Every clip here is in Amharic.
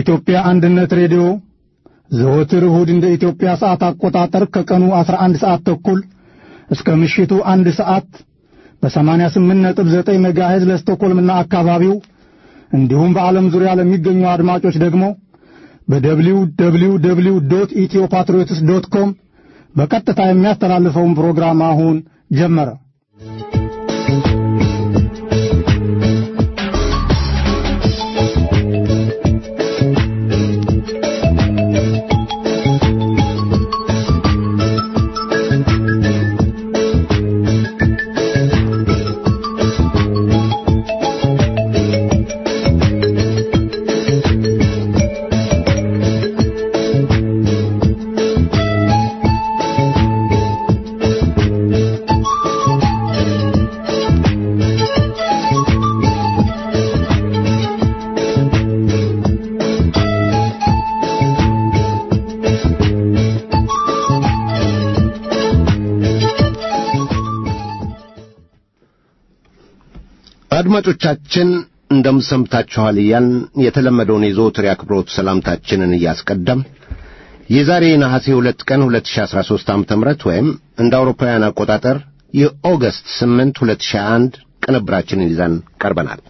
የኢትዮጵያ አንድነት ሬዲዮ ዘወትር እሁድ እንደ ኢትዮጵያ ሰዓት አቆጣጠር ከቀኑ 11 ሰዓት ተኩል እስከ ምሽቱ 1 ሰዓት በ88.9 ሜጋሄዝ ለስቶኮልምና አካባቢው እንዲሁም በዓለም ዙሪያ ለሚገኙ አድማጮች ደግሞ www.ethiopatriots.com በቀጥታ የሚያስተላልፈውን ፕሮግራም አሁን ጀመረ። አድማጮቻችን እንደምሰምታችኋል እያልን የተለመደውን የዘወትር አክብሮት ሰላምታችንን እያስቀደም የዛሬ ነሐሴ 2 ቀን 2013 ዓ.ም ወይም እንደ አውሮፓውያን አቆጣጠር የኦገስት 8 2001 ቅንብራችንን ይዘን ቀርበናል።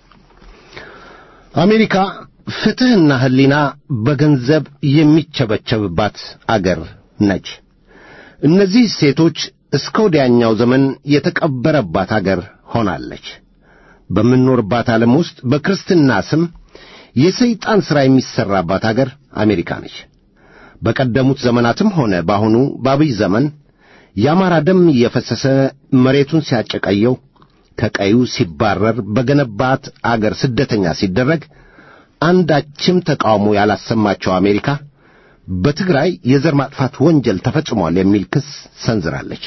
አሜሪካ ፍትህና ህሊና በገንዘብ የሚቸበቸብባት አገር ነች። እነዚህ ሴቶች እስከ ወዲያኛው ዘመን የተቀበረባት አገር ሆናለች። በምንኖርባት ዓለም ውስጥ በክርስትና ስም የሰይጣን ሥራ የሚሰራባት አገር አሜሪካ ነች። በቀደሙት ዘመናትም ሆነ በአሁኑ በአብይ ዘመን የአማራ ደም እየፈሰሰ መሬቱን ሲያጨቀየው ከቀዩ ሲባረር በገነባት አገር ስደተኛ ሲደረግ አንዳችም ተቃውሞ ያላሰማቸው አሜሪካ በትግራይ የዘር ማጥፋት ወንጀል ተፈጽሟል የሚል ክስ ሰንዝራለች።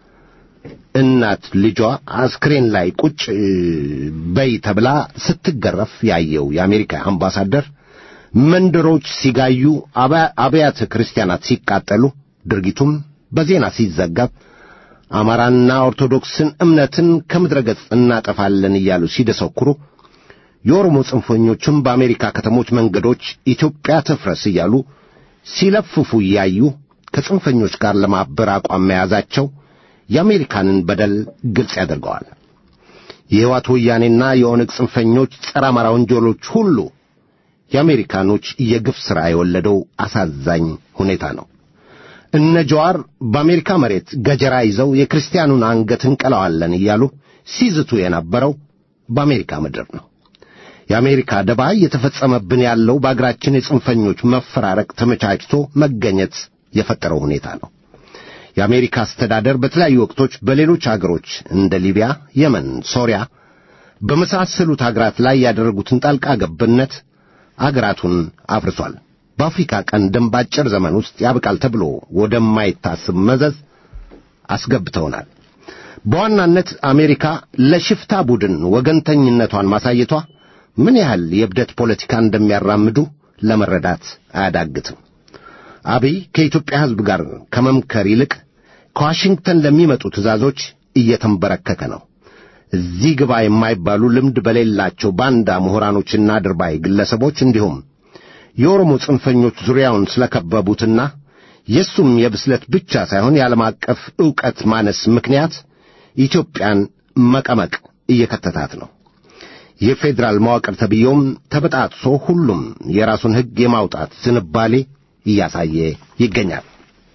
እናት ልጇ አስክሬን ላይ ቁጭ በይ ተብላ ስትገረፍ ያየው የአሜሪካ አምባሳደር መንደሮች ሲጋዩ፣ አብያተ ክርስቲያናት ሲቃጠሉ፣ ድርጊቱም በዜና ሲዘገብ አማራና ኦርቶዶክስን እምነትን ከምድረ ገጽ እናጠፋለን እያሉ ሲደሰኩሩ፣ የኦሮሞ ጽንፈኞችም በአሜሪካ ከተሞች መንገዶች ኢትዮጵያ ትፍረስ እያሉ ሲለፍፉ እያዩ ከጽንፈኞች ጋር ለማበር አቋም መያዛቸው የአሜሪካንን በደል ግልጽ ያደርገዋል። የሕወሓት ወያኔና የኦነግ ጽንፈኞች ጸረ አማራ ወንጀሎች ሁሉ የአሜሪካኖች የግፍ ሥራ የወለደው አሳዛኝ ሁኔታ ነው። እነ ጀዋር በአሜሪካ መሬት ገጀራ ይዘው የክርስቲያኑን አንገት እንቀለዋለን እያሉ ሲዝቱ የነበረው በአሜሪካ ምድር ነው። የአሜሪካ ደባ እየተፈጸመብን ያለው በአገራችን የጽንፈኞች መፈራረቅ ተመቻችቶ መገኘት የፈጠረው ሁኔታ ነው። የአሜሪካ አስተዳደር በተለያዩ ወቅቶች በሌሎች አገሮች እንደ ሊቢያ፣ የመን፣ ሶሪያ በመሳሰሉት አገራት ላይ ያደረጉትን ጣልቃ ገብነት አገራቱን አፍርሷል። በአፍሪካ ቀንድም በአጭር ዘመን ውስጥ ያበቃል ተብሎ ወደማይታሰብ መዘዝ አስገብተውናል። በዋናነት አሜሪካ ለሽፍታ ቡድን ወገንተኝነቷን ማሳየቷ ምን ያህል የብደት ፖለቲካ እንደሚያራምዱ ለመረዳት አያዳግትም። አብይ ከኢትዮጵያ ሕዝብ ጋር ከመምከር ይልቅ ከዋሽንግተን ለሚመጡ ትዕዛዞች እየተንበረከከ ነው። እዚህ ግባ የማይባሉ ልምድ በሌላቸው ባንዳ ምሁራኖችና ድርባይ ግለሰቦች እንዲሁም የኦሮሞ ጽንፈኞች ዙሪያውን ስለከበቡትና የሱም የብስለት ብቻ ሳይሆን የዓለም አቀፍ ዕውቀት ማነስ ምክንያት ኢትዮጵያን መቀመቅ እየከተታት ነው። የፌዴራል መዋቅር ተብየውም ተበጣጥሶ ሁሉም የራሱን ሕግ የማውጣት ዝንባሌ እያሳየ ይገኛል።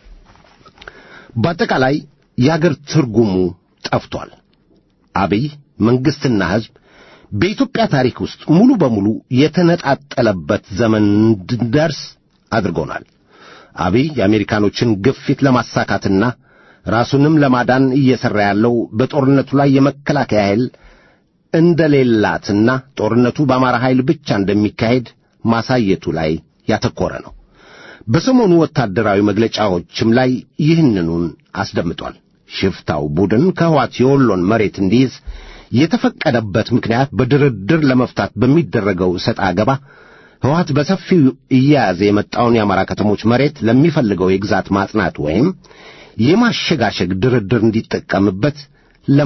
በአጠቃላይ የአገር ትርጉሙ ጠፍቷል። አብይ መንግስትና ሕዝብ በኢትዮጵያ ታሪክ ውስጥ ሙሉ በሙሉ የተነጣጠለበት ዘመን እንድንደርስ አድርጎናል። አብይ የአሜሪካኖችን ግፊት ለማሳካትና ራሱንም ለማዳን እየሰራ ያለው በጦርነቱ ላይ የመከላከያ ኃይል እንደሌላትና ጦርነቱ በአማራ ኃይል ብቻ እንደሚካሄድ ማሳየቱ ላይ ያተኮረ ነው። በሰሞኑ ወታደራዊ መግለጫዎችም ላይ ይህንኑን አስደምጧል። ሽፍታው ቡድን ከሕወሓት የወሎን መሬት እንዲይዝ የተፈቀደበት ምክንያት በድርድር ለመፍታት በሚደረገው ሰጣ ገባ ሕወሓት በሰፊው እያያዘ የመጣውን የአማራ ከተሞች መሬት ለሚፈልገው የግዛት ማጽናት ወይም የማሸጋሸግ ድርድር እንዲጠቀምበት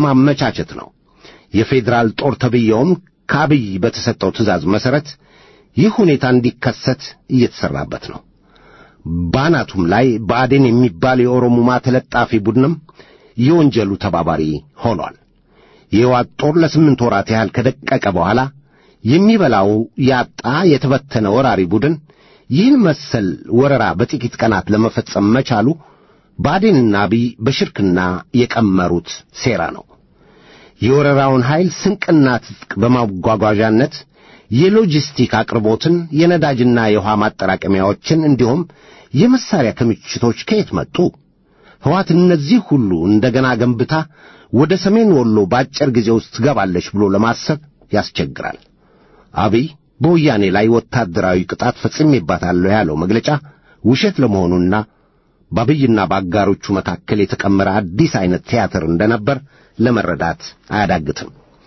ለማመቻቸት ነው። የፌዴራል ጦር ተብየውም ከአብይ በተሰጠው ትእዛዝ መሠረት ይህ ሁኔታ እንዲከሰት እየተሰራበት ነው። ባናቱም ላይ ብአዴን የሚባል የኦሮሞማ ተለጣፊ ቡድንም የወንጀሉ ተባባሪ ሆኗል። የህወሓት ጦር ለ8 ወራት ያህል ከደቀቀ በኋላ የሚበላው ያጣ የተበተነ ወራሪ ቡድን ይህን መሰል ወረራ በጥቂት ቀናት ለመፈጸም መቻሉ ብአዴንና አብይ በሽርክና የቀመሩት ሴራ ነው። የወረራውን ኃይል ስንቅና ትጥቅ በማጓጓዣነት የሎጂስቲክ አቅርቦትን፣ የነዳጅና የውሃ ማጠራቀሚያዎችን እንዲሁም የመሳሪያ ክምችቶች ከየት መጡ? ህወሓት እነዚህ ሁሉ እንደገና ገንብታ ወደ ሰሜን ወሎ በአጭር ጊዜ ውስጥ ትገባለች ብሎ ለማሰብ ያስቸግራል። አብይ በወያኔ ላይ ወታደራዊ ቅጣት ፈጽሜባታለሁ ያለው መግለጫ ውሸት ለመሆኑና በአብይና በአጋሮቹ መካከል የተቀመረ አዲስ አይነት ቲያትር እንደነበር ለመረዳት አያዳግትም።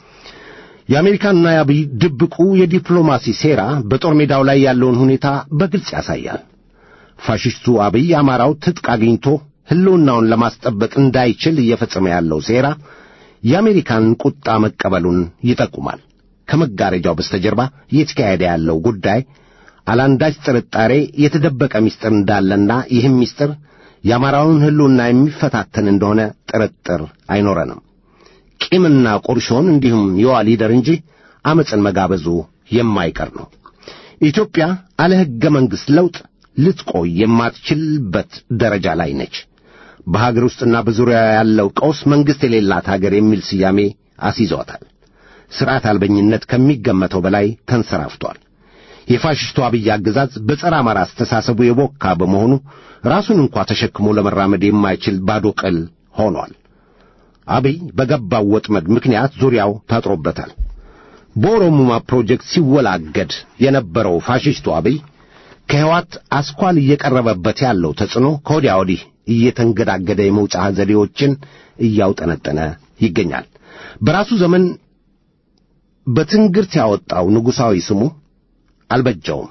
የአሜሪካንና የአብይ ድብቁ የዲፕሎማሲ ሴራ በጦር ሜዳው ላይ ያለውን ሁኔታ በግልጽ ያሳያል። ፋሽስቱ አብይ አማራው ትጥቅ አግኝቶ ህልውናውን ለማስጠበቅ እንዳይችል እየፈጸመ ያለው ሴራ የአሜሪካን ቁጣ መቀበሉን ይጠቁማል። ከመጋረጃው በስተጀርባ እየተካሄደ ያለው ጉዳይ አላንዳች ጥርጣሬ የተደበቀ ምስጢር እንዳለና ይህም ምስጢር የአማራውን ህልውና የሚፈታተን እንደሆነ ጥርጥር አይኖረንም። ቂምና ቁርሾን እንዲሁም የዋ ሊደር እንጂ አመፅን መጋበዙ የማይቀር ነው። ኢትዮጵያ አለ ሕገ መንግሥት ለውጥ ልትቆይ የማትችልበት ደረጃ ላይ ነች። በሀገር ውስጥና በዙሪያ ያለው ቀውስ መንግሥት የሌላት ሀገር የሚል ስያሜ አስይዘዋታል። ሥርዓት አልበኝነት ከሚገመተው በላይ ተንሰራፍቷል። የፋሽስቱ አብይ አገዛዝ በጸረ አማራ አስተሳሰቡ የቦካ በመሆኑ ራሱን እንኳ ተሸክሞ ለመራመድ የማይችል ባዶ ቅል ሆኗል። አብይ በገባው ወጥመድ ምክንያት ዙሪያው ታጥሮበታል። በኦሮሞማ ፕሮጀክት ሲወላገድ የነበረው ፋሽስቱ አብይ ከህወሓት አስኳል እየቀረበበት ያለው ተጽዕኖ ከወዲያ ወዲህ እየተንገዳገደ የመውጫ ዘዴዎችን እያውጠነጠነ ይገኛል። በራሱ ዘመን በትንግርት ያወጣው ንጉሣዊ ስሙ አልበጀውም።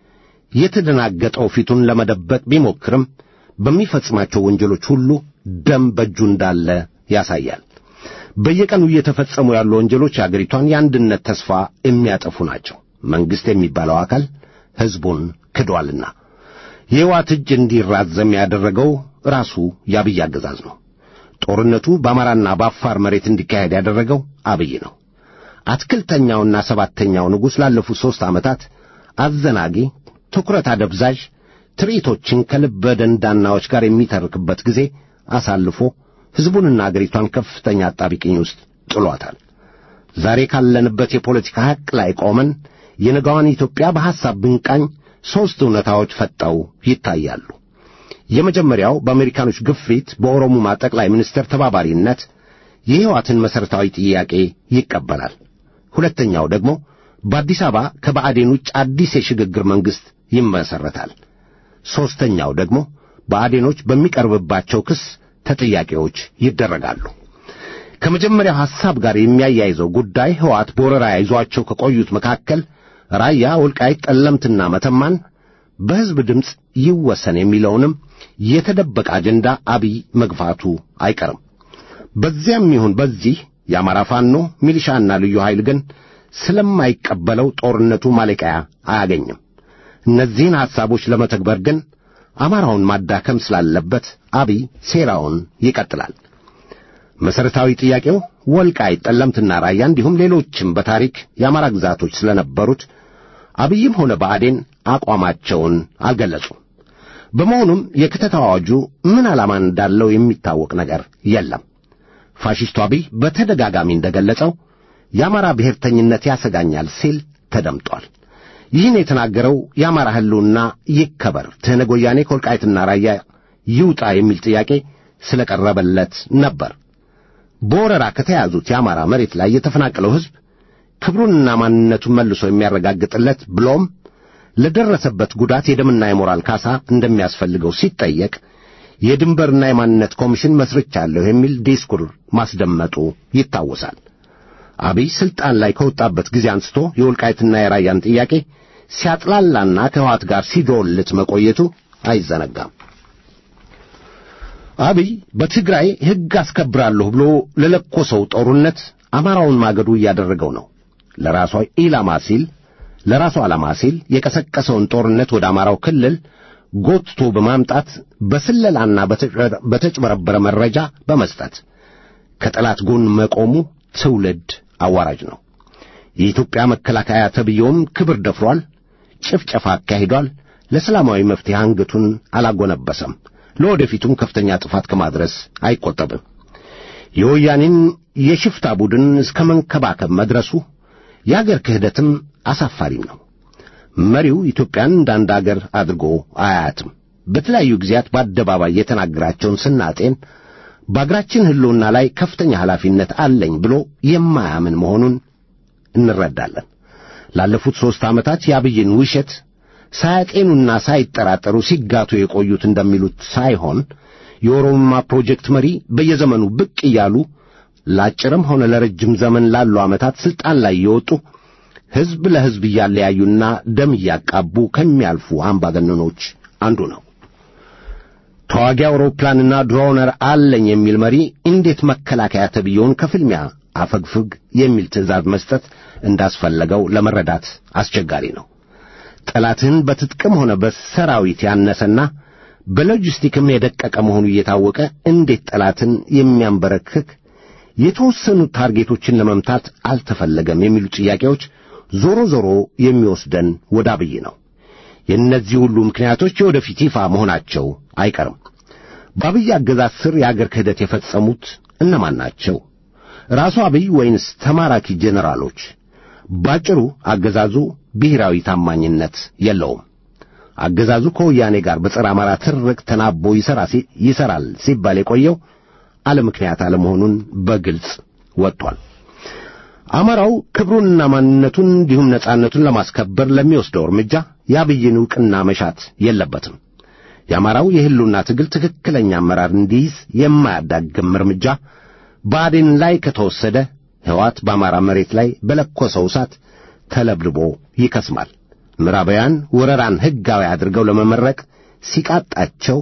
የተደናገጠው ፊቱን ለመደበቅ ቢሞክርም በሚፈጽማቸው ወንጀሎች ሁሉ ደም በእጁ እንዳለ ያሳያል። በየቀኑ እየተፈጸሙ ያሉ ወንጀሎች የአገሪቷን የአንድነት ተስፋ የሚያጠፉ ናቸው። መንግሥት የሚባለው አካል ሕዝቡን ክዷልና የህወሓት እጅ እንዲራዘም ያደረገው ራሱ የአብይ አገዛዝ ነው። ጦርነቱ በአማራና በአፋር መሬት እንዲካሄድ ያደረገው አብይ ነው። አትክልተኛውና ሰባተኛው ንጉሥ ላለፉት 3 ዓመታት አዘናጊ፣ ትኩረት አደብዛዥ ትርኢቶችን ከልበ ደንዳናዎች ጋር የሚተርክበት ጊዜ አሳልፎ ሕዝቡንና አገሪቷን ከፍተኛ አጣብቂኝ ውስጥ ጥሏታል። ዛሬ ካለንበት የፖለቲካ ሐቅ ላይ ቆመን የነገዋን ኢትዮጵያ በሐሳብ ብንቃኝ 3 እውነታዎች ፈጠው ይታያሉ። የመጀመሪያው በአሜሪካኖች ግፊት በኦሮሞማ ጠቅላይ ሚኒስትር ተባባሪነት የህወሓትን መሠረታዊ ጥያቄ ይቀበላል። ሁለተኛው ደግሞ በአዲስ አበባ ከብአዴን ውጭ አዲስ የሽግግር መንግሥት ይመሠረታል። ሦስተኛው ደግሞ ብአዴኖች በሚቀርብባቸው ክስ ተጠያቂዎች ይደረጋሉ። ከመጀመሪያው ሐሳብ ጋር የሚያያይዘው ጉዳይ ህወሓት በወረራ ይዟቸው ከቆዩት መካከል ራያ፣ ወልቃይት፣ ጠለምትና መተማን በሕዝብ ድምፅ ይወሰን የሚለውንም የተደበቀ አጀንዳ አብይ መግፋቱ አይቀርም። በዚያም ይሁን በዚህ የአማራ ፋኖ ሚሊሻና ልዩ ኃይል ግን ስለማይቀበለው ጦርነቱ ማለቂያ አያገኝም። እነዚህን ሐሳቦች ለመተግበር ግን አማራውን ማዳከም ስላለበት አብይ ሴራውን ይቀጥላል። መሠረታዊ ጥያቄው ወልቃይት፣ ጠለምትና ራያ እንዲሁም ሌሎችም በታሪክ የአማራ ግዛቶች ስለነበሩት አብይም ሆነ ብአዴን አቋማቸውን አልገለጹም። በመሆኑም የክተት አዋጁ ምን ዓላማ እንዳለው የሚታወቅ ነገር የለም። ፋሽስቱ አብይ በተደጋጋሚ እንደገለጸው የአማራ ብሔርተኝነት ያሰጋኛል ሲል ተደምጧል። ይህን የተናገረው የአማራ ህልውና ይከበር፣ ትህነግ ወያኔ ከወልቃይትና ራያ ይውጣ የሚል ጥያቄ ስለቀረበለት ነበር። በወረራ ከተያዙት የአማራ መሬት ላይ የተፈናቀለው ሕዝብ ክብሩንና ማንነቱን መልሶ የሚያረጋግጥለት ብሎም ለደረሰበት ጉዳት የደምና የሞራል ካሳ እንደሚያስፈልገው ሲጠየቅ የድንበርና የማንነት ኮሚሽን መስርቻለሁ የሚል ዲስኩር ማስደመጡ ይታወሳል። አብይ ስልጣን ላይ ከወጣበት ጊዜ አንስቶ የወልቃይትና የራያን ጥያቄ ሲያጥላላና ከህወሓት ጋር ሲዶልት መቆየቱ አይዘነጋም። አብይ በትግራይ ሕግ አስከብራለሁ ብሎ ለለኮሰው ጦርነት አማራውን ማገዱ እያደረገው ነው። ለራሱ ኢላማ ሲል ለራሱ ዓላማ ሲል የቀሰቀሰውን ጦርነት ወደ አማራው ክልል ጎትቶ በማምጣት በስለላና በተጭበረበረ መረጃ በመስጠት ከጠላት ጎን መቆሙ ትውልድ አዋራጅ ነው። የኢትዮጵያ መከላከያ ተብየውም ክብር ደፍሯል፣ ጭፍጨፋ አካሂዷል፣ ለሰላማዊ መፍትሄ አንገቱን አላጎነበሰም፣ ለወደፊቱም ከፍተኛ ጥፋት ከማድረስ አይቆጠብም። የወያኔን የሽፍታ ቡድን እስከ መንከባከብ መድረሱ የአገር ክህደትም አሳፋሪም ነው። መሪው ኢትዮጵያን እንዳንድ አገር አድርጎ አያያትም። በተለያዩ ጊዜያት በአደባባይ የተናገራቸውን ስናጤን በአገራችን ሕልውና ላይ ከፍተኛ ኃላፊነት አለኝ ብሎ የማያምን መሆኑን እንረዳለን። ላለፉት 3 ዓመታት የአብይን ውሸት ሳያጤኑና ሳይጠራጠሩ ሲጋቱ የቆዩት እንደሚሉት ሳይሆን የኦሮሞማ ፕሮጀክት መሪ በየዘመኑ ብቅ እያሉ ለአጭርም ሆነ ለረጅም ዘመን ላሉ ዓመታት ስልጣን ላይ የወጡ ሕዝብ ለሕዝብ እያለያዩና ደም እያቃቡ ከሚያልፉ አምባገነኖች አንዱ ነው። ተዋጊ አውሮፕላንና ድሮነር አለኝ የሚል መሪ እንዴት መከላከያ ተብየውን ከፍልሚያ አፈግፍግ የሚል ትዕዛዝ መስጠት እንዳስፈለገው ለመረዳት አስቸጋሪ ነው። ጠላትን በትጥቅም ሆነ በሰራዊት ያነሰና በሎጂስቲክም የደቀቀ መሆኑ እየታወቀ እንዴት ጠላትን የሚያንበረክክ የተወሰኑ ታርጌቶችን ለመምታት አልተፈለገም የሚሉ ጥያቄዎች ዞሮ ዞሮ የሚወስደን ወደ አብይ ነው። የእነዚህ ሁሉ ምክንያቶች የወደፊት ይፋ መሆናቸው አይቀርም። በአብይ አገዛዝ ስር የአገር ክህደት የፈጸሙት እነማን ናቸው? ራሱ አብይ ወይንስ ተማራኪ ጄኔራሎች? ባጭሩ አገዛዙ ብሔራዊ ታማኝነት የለውም። አገዛዙ ከወያኔ ጋር በጸረ አማራ ትርቅ ተናቦ ይሰራል ሲባል የቆየው አለ ምክንያት አለመሆኑን በግልጽ ወጥቷል። አማራው ክብሩንና ማንነቱን እንዲሁም ነጻነቱን ለማስከበር ለሚወስደው እርምጃ የአብይን ዕውቅና መሻት የለበትም። የአማራው የሕልውና ትግል ትክክለኛ አመራር እንዲይዝ የማያዳግም እርምጃ ብአዴን ላይ ከተወሰደ ሕወሓት በአማራ መሬት ላይ በለኮሰው እሳት ተለብልቦ ይከስማል። ምዕራባውያን ወረራን ሕጋዊ አድርገው ለመመረቅ ሲቃጣቸው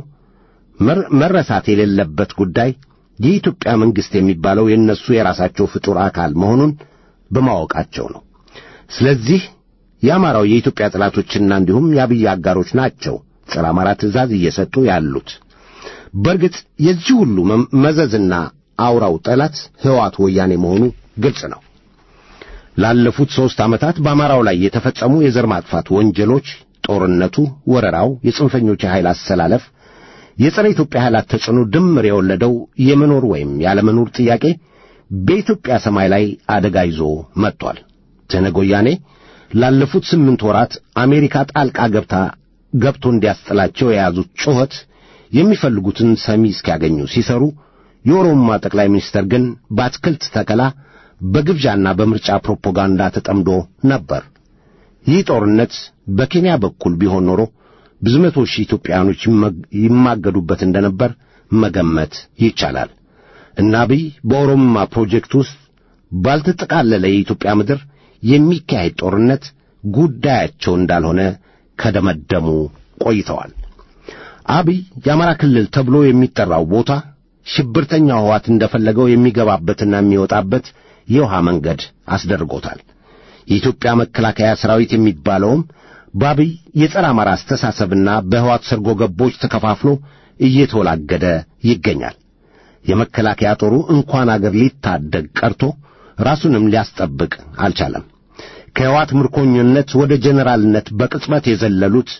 መረሳት የሌለበት ጉዳይ የኢትዮጵያ መንግሥት የሚባለው የእነሱ የራሳቸው ፍጡር አካል መሆኑን በማወቃቸው ነው። ስለዚህ የአማራው የኢትዮጵያ ጠላቶችና እንዲሁም የአብይ አጋሮች ናቸው ጸረ አማራ ትእዛዝ እየሰጡ ያሉት። በእርግጥ የዚህ ሁሉ መዘዝና አውራው ጠላት ሕወሓት ወያኔ መሆኑ ግልጽ ነው። ላለፉት 3 ዓመታት በአማራው ላይ የተፈጸሙ የዘር ማጥፋት ወንጀሎች፣ ጦርነቱ፣ ወረራው፣ የጽንፈኞች ኃይል አሰላለፍ፣ የጸረ ኢትዮጵያ ኃይላት ተጽዕኖ ድምር የወለደው የመኖር ወይም ያለመኖር ጥያቄ በኢትዮጵያ ሰማይ ላይ አደጋ ይዞ መጥቷል። ትነግ ወያኔ ላለፉት 8 ወራት አሜሪካ ጣልቃ ገብቶ እንዲያስጥላቸው የያዙት ጩኸት የሚፈልጉትን ሰሚ እስኪያገኙ ሲሰሩ፣ የኦሮሞማ ጠቅላይ ሚኒስትር ግን በአትክልት ተከላ በግብዣና በምርጫ ፕሮፓጋንዳ ተጠምዶ ነበር። ይህ ጦርነት በኬንያ በኩል ቢሆን ኖሮ ብዙ መቶ ሺህ ኢትዮጵያውያኖች ይማገዱበት እንደነበር መገመት ይቻላል። እና አብይ በኦሮሞማ ፕሮጀክት ውስጥ ባልተጠቃለለ የኢትዮጵያ ምድር የሚካሄድ ጦርነት ጉዳያቸው እንዳልሆነ ከደመደሙ ቆይተዋል። አብይ የአማራ ክልል ተብሎ የሚጠራው ቦታ ሽብርተኛው ሕወሓት እንደፈለገው የሚገባበትና የሚወጣበት የውሃ መንገድ አስደርጎታል። የኢትዮጵያ መከላከያ ሰራዊት የሚባለውም በአብይ የጸረ አማራ አስተሳሰብና በሕወሓት ሰርጎ ገቦች ተከፋፍሎ እየተወላገደ ይገኛል። የመከላከያ ጦሩ እንኳን አገር ሊታደግ ቀርቶ ራሱንም ሊያስጠብቅ አልቻለም። ከሕወሓት ምርኮኝነት ወደ ጄኔራልነት በቅጽበት የዘለሉት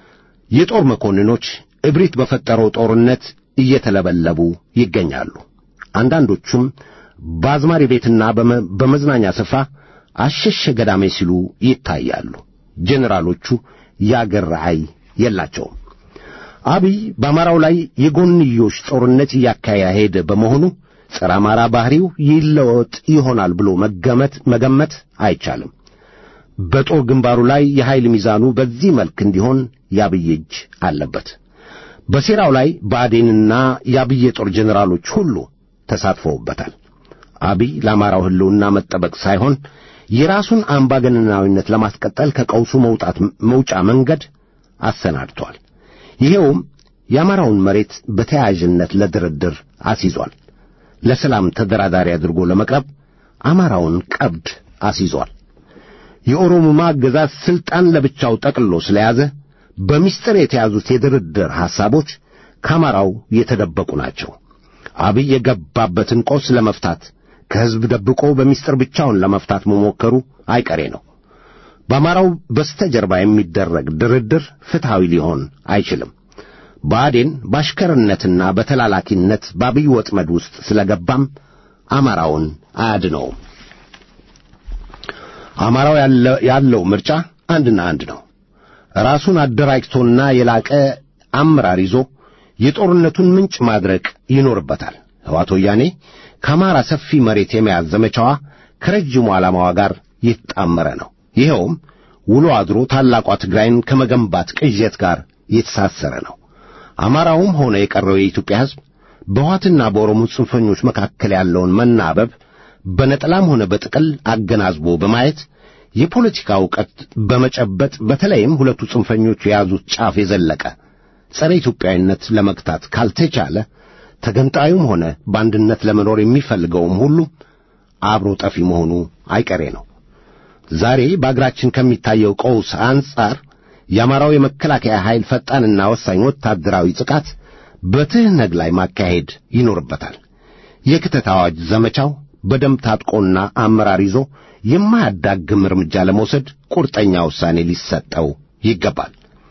የጦር መኮንኖች እብሪት በፈጠረው ጦርነት እየተለበለቡ ይገኛሉ። አንዳንዶቹም በአዝማሪ ቤትና በመዝናኛ ስፍራ አሸሸ ገዳሜ ሲሉ ይታያሉ። ጄኔራሎቹ የአገር ራዕይ የላቸውም። አብይ በአማራው ላይ የጎንዮሽ ጦርነት እያካሄደ በመሆኑ ጸረ አማራ ባህሪው ይለወጥ ይሆናል ብሎ መገመት አይቻልም። በጦር ግንባሩ ላይ የኃይል ሚዛኑ በዚህ መልክ እንዲሆን የአብይ እጅ አለበት። በሴራው ላይ ብአዴንና የአብይ የጦር ጄኔራሎች ሁሉ ተሳትፈውበታል። አብይ ለአማራው ሕልውና መጠበቅ ሳይሆን የራሱን አምባገነናዊነት ለማስቀጠል ከቀውሱ መውጫ መንገድ አሰናድቷል። ይሄውም የአማራውን መሬት በተያያዥነት ለድርድር አስይዟል። ለሰላም ተደራዳሪ አድርጎ ለመቅረብ አማራውን ቀብድ አስይዟል። የኦሮሞማ አገዛዝ ስልጣን ለብቻው ጠቅልሎ ስለያዘ በሚስጥር የተያዙት የድርድር ሐሳቦች ከአማራው የተደበቁ ናቸው። አብይ የገባበትን ቆስ ለመፍታት ከሕዝብ ደብቆ በሚስጥር ብቻውን ለመፍታት መሞከሩ አይቀሬ ነው። በአማራው በስተጀርባ የሚደረግ ድርድር ፍትሐዊ ሊሆን አይችልም። ብአዴን በአሽከርነትና በተላላኪነት በአብይ ወጥመድ ውስጥ ስለገባም አማራውን አያድነውም። አማራው ያለው ምርጫ አንድና አንድ ነው። ራሱን አደራጅቶና የላቀ አመራር ይዞ የጦርነቱን ምንጭ ማድረቅ ይኖርበታል። ሕወሓት ወያኔ ከአማራ ሰፊ መሬት የመያዝ ዘመቻዋ ከረጅሙ ዓላማዋ ጋር የተጣመረ ነው። ይኸውም ውሎ አድሮ ታላቋ ትግራይን ከመገንባት ቅዠት ጋር የተሳሰረ ነው። አማራውም ሆነ የቀረው የኢትዮጵያ ሕዝብ በሕወሓትና በኦሮሞ ጽንፈኞች መካከል ያለውን መናበብ በነጠላም ሆነ በጥቅል አገናዝቦ በማየት የፖለቲካ ዕውቀት በመጨበጥ በተለይም ሁለቱ ጽንፈኞች የያዙት ጫፍ የዘለቀ ጸረ ኢትዮጵያዊነት ለመግታት ካልተቻለ ተገንጣዩም ሆነ በአንድነት ለመኖር የሚፈልገውም ሁሉ አብሮ ጠፊ መሆኑ አይቀሬ ነው። ዛሬ በአገራችን ከሚታየው ቀውስ አንጻር የአማራው የመከላከያ ኃይል ፈጣንና ወሳኝ ወታደራዊ ጥቃት በትህነግ ላይ ማካሄድ ይኖርበታል። የክተት አዋጅ ዘመቻው በደንብ ታጥቆና አመራር ይዞ የማያዳግም እርምጃ ለመውሰድ ቁርጠኛ ውሳኔ ሊሰጠው ይገባል።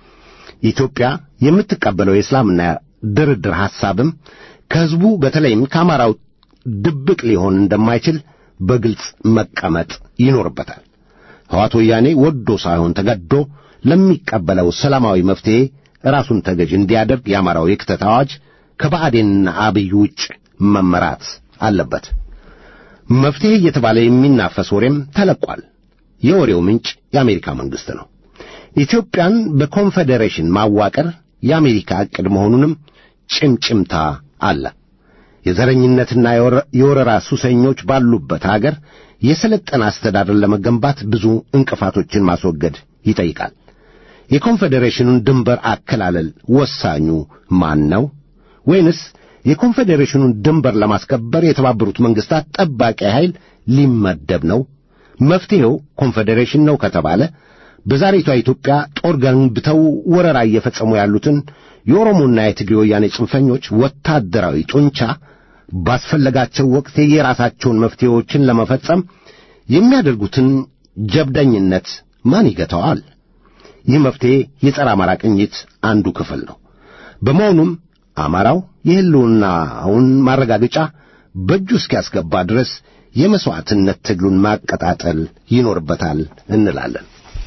ኢትዮጵያ የምትቀበለው የእስላምና ድርድር ሐሳብም ከሕዝቡ በተለይም ከአማራው ድብቅ ሊሆን እንደማይችል በግልጽ መቀመጥ ይኖርበታል። ሕወሓት ወያኔ ወዶ ሳይሆን ተገዶ ለሚቀበለው ሰላማዊ መፍትሔ ራሱን ተገዥ እንዲያደርግ የአማራው የክተት አዋጅ ከብአዴንና አብይ ውጭ መመራት አለበት። መፍትሔ እየተባለ የሚናፈስ ወሬም ተለቋል። የወሬው ምንጭ የአሜሪካ መንግሥት ነው። ኢትዮጵያን በኮንፌዴሬሽን ማዋቀር የአሜሪካ ዕቅድ መሆኑንም ጭምጭምታ አለ። የዘረኝነትና የወረራ ሱሰኞች ባሉበት አገር የሰለጠነ አስተዳደር ለመገንባት ብዙ እንቅፋቶችን ማስወገድ ይጠይቃል። የኮንፌዴሬሽኑን ድንበር አከላለል ወሳኙ ማን ነው? ወይንስ የኮንፌዴሬሽኑን ድንበር ለማስከበር የተባበሩት መንግስታት ጠባቂ ኃይል ሊመደብ ነው? መፍትሔው ኮንፌዴሬሽን ነው ከተባለ በዛሬቷ ኢትዮጵያ ጦር ገንብተው ወረራ እየፈጸሙ ያሉትን የኦሮሞና የትግሬ ወያኔ ጽንፈኞች ወታደራዊ ጡንቻ ባስፈለጋቸው ወቅት የራሳቸውን መፍትሔዎችን ለመፈጸም የሚያደርጉትን ጀብደኝነት ማን ይገታዋል? ይህ መፍትሔ የጸረ አማራ ቅኝት አንዱ ክፍል ነው። በመሆኑም አማራው የሕልውናውን ማረጋገጫ በእጁ እስኪያስገባ ድረስ የመሥዋዕትነት ትግሉን ማቀጣጠል ይኖርበታል እንላለን።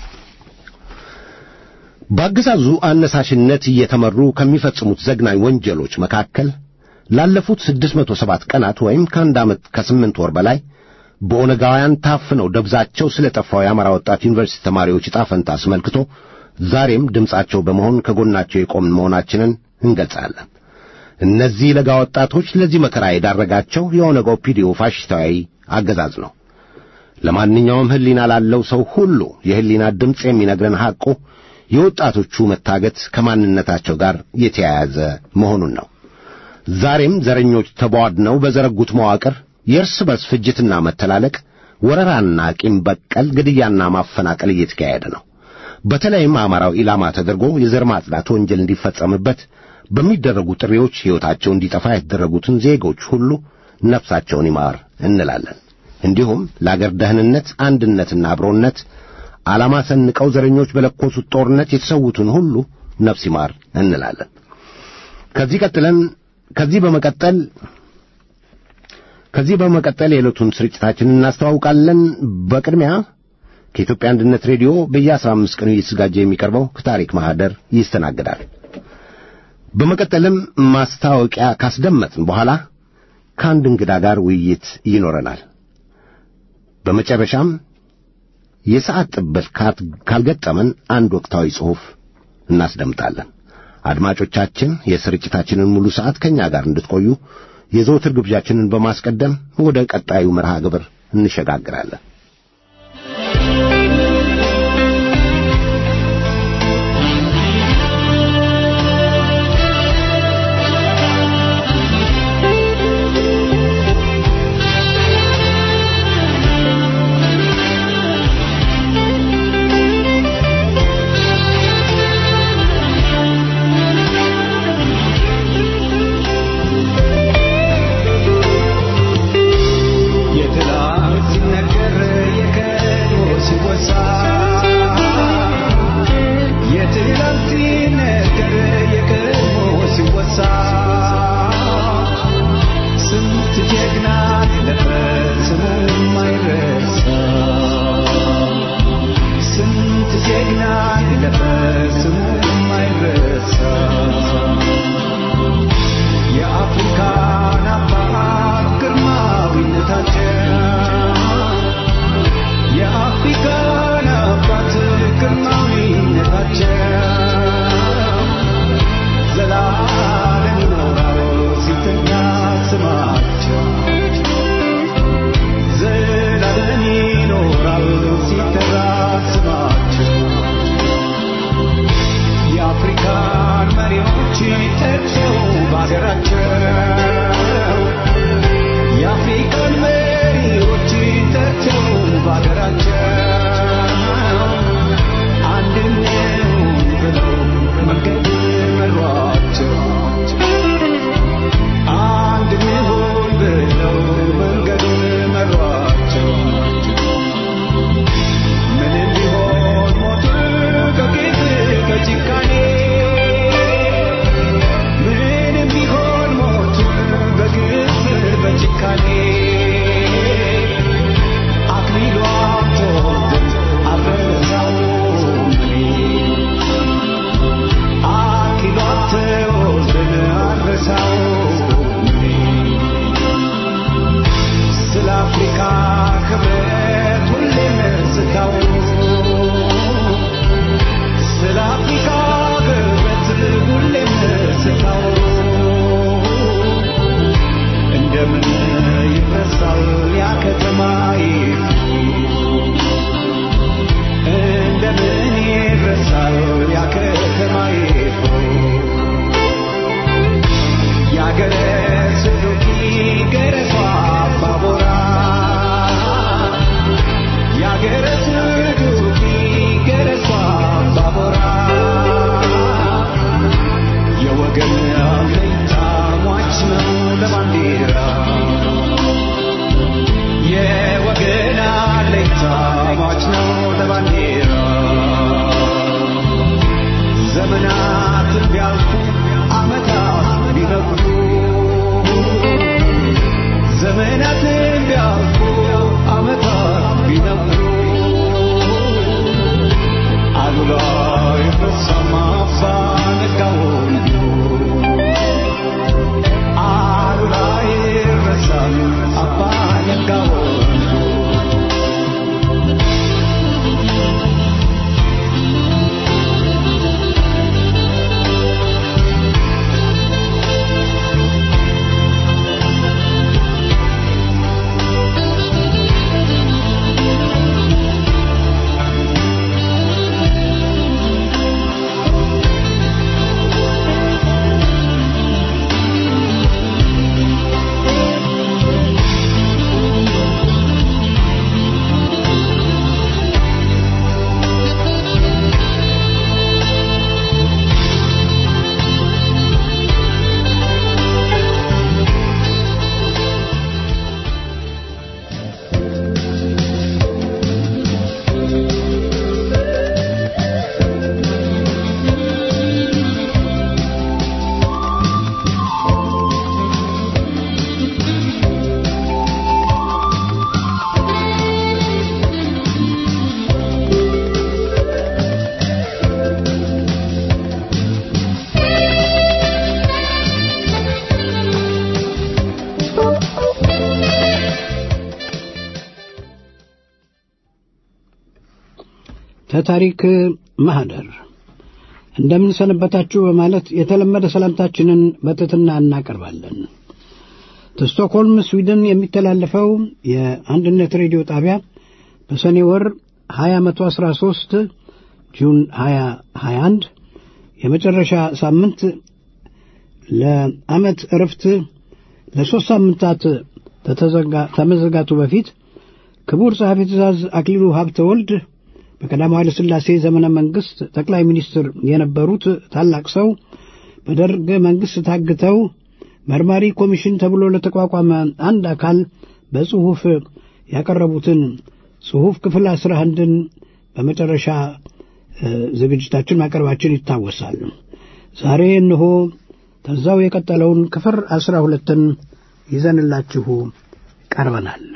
በአገዛዙ አነሳሽነት እየተመሩ ከሚፈጽሙት ዘግናኝ ወንጀሎች መካከል ላለፉት 607 ቀናት ወይም ከአንድ ዓመት ከ8 ወር በላይ በኦነጋውያን ታፍነው ደብዛቸው ስለ ጠፋው የአማራ ወጣት ዩኒቨርሲቲ ተማሪዎች ዕጣ ፈንታ አስመልክቶ ዛሬም ድምፃቸው በመሆን ከጎናቸው የቆምን መሆናችንን እንገልጻለን። እነዚህ ለጋ ወጣቶች ለዚህ መከራ የዳረጋቸው የኦነግ ኦፒዲዮ ፋሽስታዊ አገዛዝ ነው። ለማንኛውም ሕሊና ላለው ሰው ሁሉ የሕሊና ድምፅ የሚነግረን ሐቁ የወጣቶቹ መታገት ከማንነታቸው ጋር የተያያዘ መሆኑን ነው። ዛሬም ዘረኞች ተቧድነው በዘረጉት መዋቅር የእርስ በርስ ፍጅትና መተላለቅ፣ ወረራና ቂም በቀል ግድያና ማፈናቀል እየተካሄደ ነው። በተለይም አማራው ኢላማ ተደርጎ የዘር ማጽዳት ወንጀል እንዲፈጸምበት በሚደረጉ ጥሪዎች ሕይወታቸው እንዲጠፋ የተደረጉትን ዜጎች ሁሉ ነፍሳቸውን ይማር እንላለን። እንዲሁም ለአገር ደህንነት፣ አንድነትና አብሮነት ዓላማ ሰንቀው ዘረኞች በለኮሱት ጦርነት የተሰዉትን ሁሉ ነፍስ ይማር እንላለን። ከዚህ በመቀጠል የዕለቱን ስርጭታችንን እናስተዋውቃለን። በቅድሚያ ከኢትዮጵያ አንድነት ሬዲዮ በየ15 ቀኑ እየተዘጋጀ የሚቀርበው ከታሪክ ማህደር ይስተናገዳል። በመቀጠልም ማስታወቂያ ካስደመጥን በኋላ ከአንድ እንግዳ ጋር ውይይት ይኖረናል። በመጨረሻም የሰዓት ጥበት ካልገጠመን አንድ ወቅታዊ ጽሑፍ እናስደምጣለን። አድማጮቻችን የስርጭታችንን ሙሉ ሰዓት ከኛ ጋር እንድትቆዩ የዘወትር ግብዣችንን በማስቀደም ወደ ቀጣዩ መርሃ ግብር እንሸጋግራለን። ተታሪክ ማህደር እንደምን ሰነበታችሁ በማለት የተለመደ ሰላምታችንን በትህትና እናቀርባለን። በስቶክሆልም ስዊድን የሚተላለፈው የአንድነት ሬዲዮ ጣቢያ በሰኔ ወር 2013 ጁን 2021 የመጨረሻ ሳምንት ለዓመት ዕረፍት ለሶስት ሳምንታት ተመዘጋቱ በፊት ክቡር ጸሐፊ ትእዛዝ አክሊሉ ሀብተወልድ በቀዳማዊ ኃይለ ሥላሴ ዘመነ መንግስት ጠቅላይ ሚኒስትር የነበሩት ታላቅ ሰው በደርግ መንግስት ታግተው መርማሪ ኮሚሽን ተብሎ ለተቋቋመ አንድ አካል በጽሑፍ ያቀረቡትን ጽሑፍ ክፍል 11ን በመጨረሻ ዝግጅታችን ማቅረባችን ይታወሳል። ዛሬ እነሆ ተዛው የቀጠለውን ክፍል 12ን ይዘንላችሁ ቀርበናል።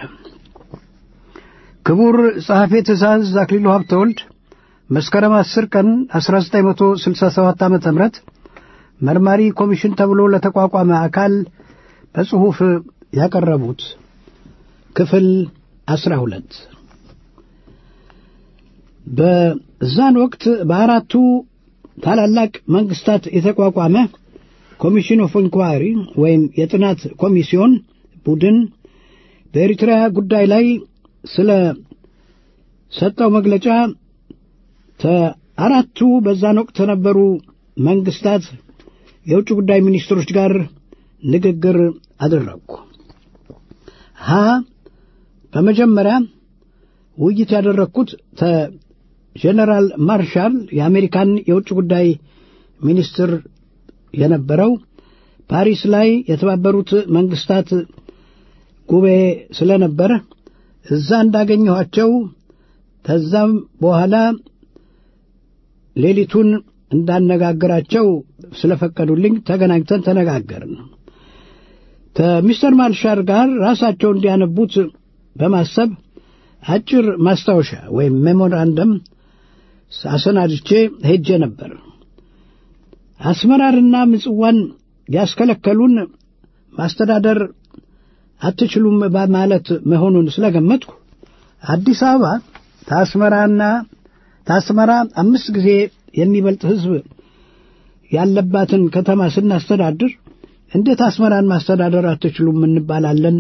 ክቡር ጸሐፊ ትእዛዝ አክሊሉ ሀብተወልድ መስከረም 10 ቀን 1967 ዓ.ም መርማሪ ኮሚሽን ተብሎ ለተቋቋመ አካል በጽሑፍ ያቀረቡት ክፍል 12 በዛን ወቅት በአራቱ ታላላቅ መንግስታት የተቋቋመ ኮሚሽን ኦፍ ኢንኳሪ ወይም የጥናት ኮሚሲዮን ቡድን በኤርትራ ጉዳይ ላይ ስለ ሰጠው መግለጫ አራቱ በዛን ወቅት የነበሩ መንግስታት የውጭ ጉዳይ ሚኒስትሮች ጋር ንግግር አደረጉ። በመጀመሪያ ውይይት ያደረኩት ጀነራል ማርሻል የአሜሪካን የውጭ ጉዳይ ሚኒስትር የነበረው ፓሪስ ላይ የተባበሩት መንግስታት ጉባኤ ስለነበረ እዛ እንዳገኘኋቸው ከዛም በኋላ ሌሊቱን እንዳነጋግራቸው ስለፈቀዱልኝ ተገናኝተን ተነጋገርን። ከሚስተር ማርሻል ጋር ራሳቸው እንዲያነቡት በማሰብ አጭር ማስታወሻ ወይም ሜሞራንደም አሰናድቼ ሄጄ ነበር። አስመራርና ምጽዋን ያስከለከሉን ማስተዳደር አትችሉም በማለት መሆኑን ስለገመትኩ አዲስ አበባ ታስመራ 5 ጊዜ የሚበልጥ ሕዝብ ያለባትን ከተማ ስናስተዳድር እንዴት አስመራን ማስተዳደር አትችሉም እንባላለን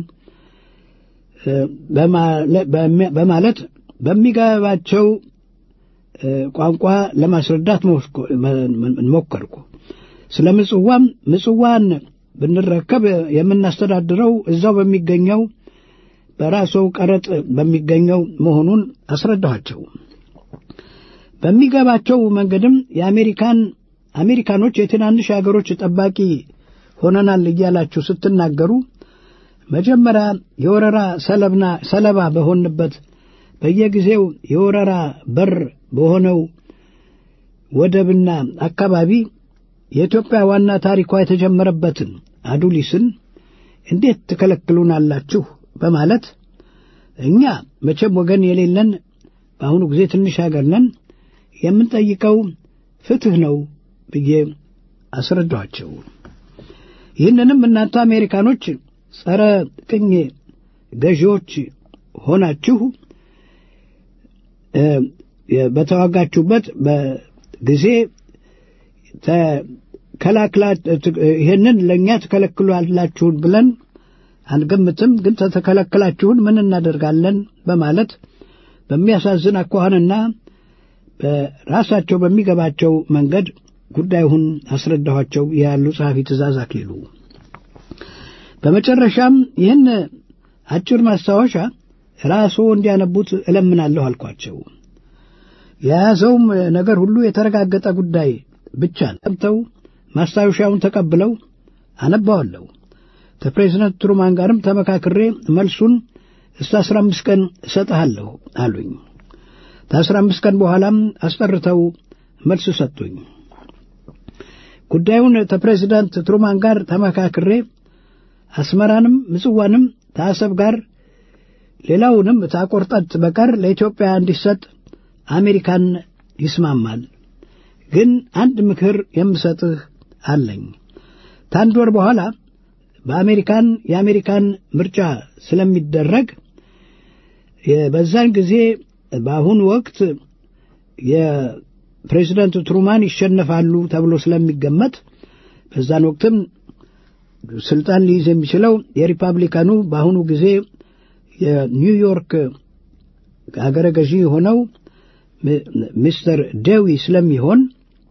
በማለት በሚገባቸው ቋንቋ ለማስረዳት ሞከርኩ። ስለ ምጽዋን ብንረከብ የምናስተዳድረው እዛው በሚገኘው በራሱ ቀረጥ በሚገኘው መሆኑን አስረዳኋቸው። በሚገባቸው መንገድም አሜሪካኖች የትናንሽ ሀገሮች ጠባቂ ሆነናል እያላችሁ ስትናገሩ መጀመሪያ የወረራ ሰለባ በሆንበት በየጊዜው የወረራ በር በሆነው ወደብና አካባቢ የኢትዮጵያ ዋና ታሪኳ የተጀመረበትን አዱሊስን እንዴት ትከለክሉናላችሁ በማለት እኛ መቼም ወገን የሌለን በአሁኑ ጊዜ ትንሽ ሀገር ነን፣ የምንጠይቀው ፍትህ ነው ብዬ አስረዳኋቸው። ይህንንም እናንተ አሜሪካኖች ጸረ ቅኝ ገዢዎች ሆናችሁ በተዋጋችሁበት በጊዜ ይህንን ለእኛ ተከለክሏላችሁን ብለን አንገምትም፣ ግን ተከለክላችሁን ምን እናደርጋለን በማለት በሚያሳዝን አኳኋንና በራሳቸው በሚገባቸው መንገድ ጉዳዩን አስረዳኋቸው ያሉ ጸሐፊ ትእዛዝ አክሊሉ። በመጨረሻም ይህን አጭር ማስታወሻ ራስዎ እንዲያነቡት እለምናለሁ አልኳቸው። የያዘውም ነገር ሁሉ የተረጋገጠ ጉዳይ ብቻ ነው። ማስታወሻውን ተቀብለው አነባዋለሁ። ከፕሬዝዳንት ትሩማን ጋርም ተመካክሬ መልሱን እስከ 15 ቀን እሰጥሃለሁ አሉኝ። ከ15 ቀን በኋላም አስጠርተው መልስ ሰጡኝ። ጉዳዩን ከፕሬዝዳንት ትሩማን ጋር ተመካክሬ አስመራንም ምጽዋንም ከአሰብ ጋር ሌላውንም ታቆርጠት በቀር ለኢትዮጵያ እንዲሰጥ አሜሪካን ይስማማል። ግን አንድ ምክር የምሰጥህ አለኝ። ከአንድ ወር በኋላ የአሜሪካን ምርጫ ስለሚደረግ በዛን ጊዜ በአሁኑ ወቅት የፕሬዝዳንት ትሩማን ይሸነፋሉ ተብሎ ስለሚገመት በዛን ወቅትም ስልጣን ሊይዝ የሚችለው የሪፐብሊካኑ በአሁኑ ጊዜ የኒውዮርክ አገረ ገዢ ሆነው ሚስተር ዴዊ ስለሚሆን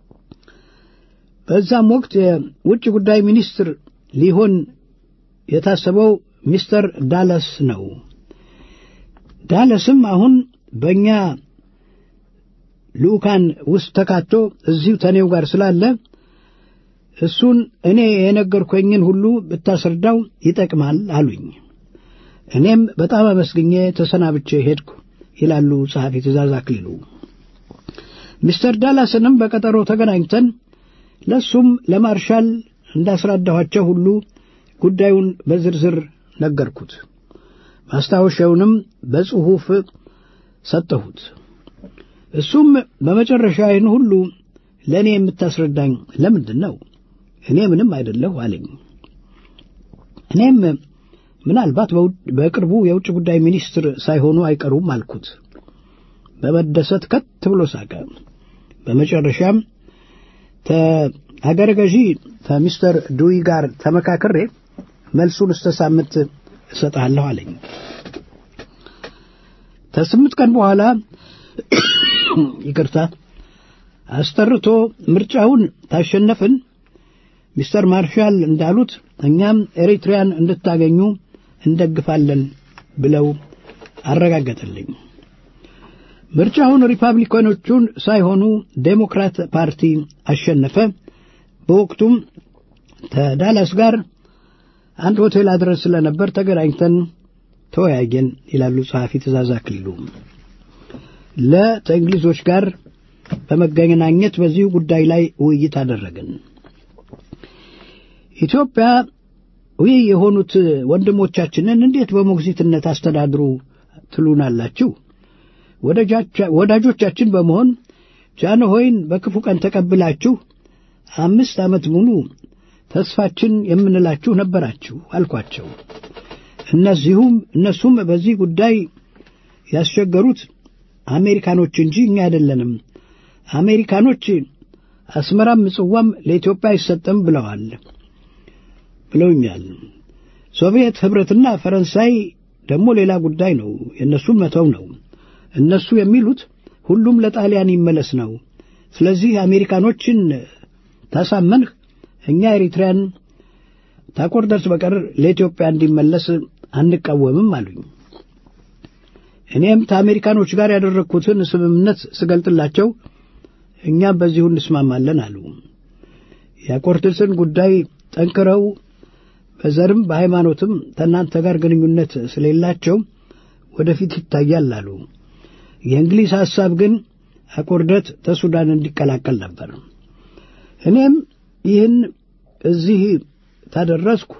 በዛም ወቅት የውጭ ጉዳይ ሚኒስትር ሊሆን የታሰበው ሚስተር ዳላስ ነው። ዳላስም አሁን በእኛ ልኡካን ውስጥ ተካቶ እዚሁ ተኔው ጋር ስላለ እሱን እኔ የነገርኩኝን ሁሉ ብታስረዳው ይጠቅማል አሉኝ። እኔም በጣም አመስግኜ ተሰናብቼ ሄድኩ ይላሉ ጸሐፊ ትእዛዝ አክሊሉ። ሚስተር ዳላስንም በቀጠሮ ተገናኝተን ለሱም ለማርሻል እንዳስረዳኋቸው ሁሉ ጉዳዩን በዝርዝር ነገርኩት። ማስታወሻውንም በጽሑፍ ሰጠሁት። እሱም በመጨረሻ ይህን ሁሉ ለእኔ የምታስረዳኝ ለምንድን ነው? እኔ ምንም አይደለሁ አለኝ። እኔም ምናልባት በቅርቡ የውጭ ጉዳይ ሚኒስትር ሳይሆኑ አይቀሩም አልኩት። በመደሰት ከት ብሎ ሳቀ። በመጨረሻም አገረ ገዢ ከሚስተር ዱዊ ጋር ተመካክሬ መልሱን እስከ ሳምንት እሰጥሃለሁ አለኝ። ከ8 ቀን በኋላ አስጠርቶ ምርጫውን ታሸነፍን ሚስተር ማርሻል እንዳሉት እኛም ኤሪትሪያን እንድታገኙ እንደግፋለን ብለው አረጋገጠልኝ። ምርጫውን ሪፐብሊካኖቹን ሳይሆኑ ዴሞክራት ፓርቲ አሸነፈ። በወቅቱም ከዳላስ ጋር አንድ ሆቴል አድረስ ስለነበር ተገናኝተን ተወያየን ይላሉ ጸሐፊ ትእዛዝ አክሊሉ። ከእንግሊዞች ጋር በመገናኘት በዚሁ ጉዳይ ላይ ውይይት አደረግን። ኢትዮጵያ የሆኑት ወንድሞቻችንን እንዴት በሞግዚትነት አስተዳድሩ ትሉናላችሁ? ወዳጆቻችን በመሆን ጃንሆይን በክፉ ቀን ተቀብላችሁ 5 ዓመት ሙሉ ተስፋችን የምንላችሁ ነበራችሁ አልኳቸው። እነሱም በዚህ ጉዳይ ያስቸገሩት አሜሪካኖች እንጂ እኛ አይደለንም። አሜሪካኖች አስመራም ምጽዋም ለኢትዮጵያ አይሰጥም ብለውኛል። ሶቪየት ህብረትና ፈረንሳይ ደግሞ ሌላ ጉዳይ ነው። የነሱን መተው ነው። እነሱ የሚሉት ሁሉም ለጣሊያን ይመለስ ነው። ስለዚህ አሜሪካኖችን ታሳመንህ እኛ ኤሪትሪያን ታቆርደርስ በቀር ለኢትዮጵያ እንዲመለስ አንቃወምም አሉኝ። እኔም ከአሜሪካኖች ጋር ያደረግኩትን ስምምነት ስገልጥላቸው እኛም በዚሁ እንስማማለን አሉ። የቆርደርስን ጉዳይ ጠንክረው በዘርም በሃይማኖትም ከእናንተ ጋር ግንኙነት ስለሌላቸው ወደፊት ይታያል አሉ። የእንግሊዝ ሐሳብ ግን አቆርደት ከሱዳን እንዲቀላቀል ነበር። እኔም ይህን እዚህ ታደረስኩ።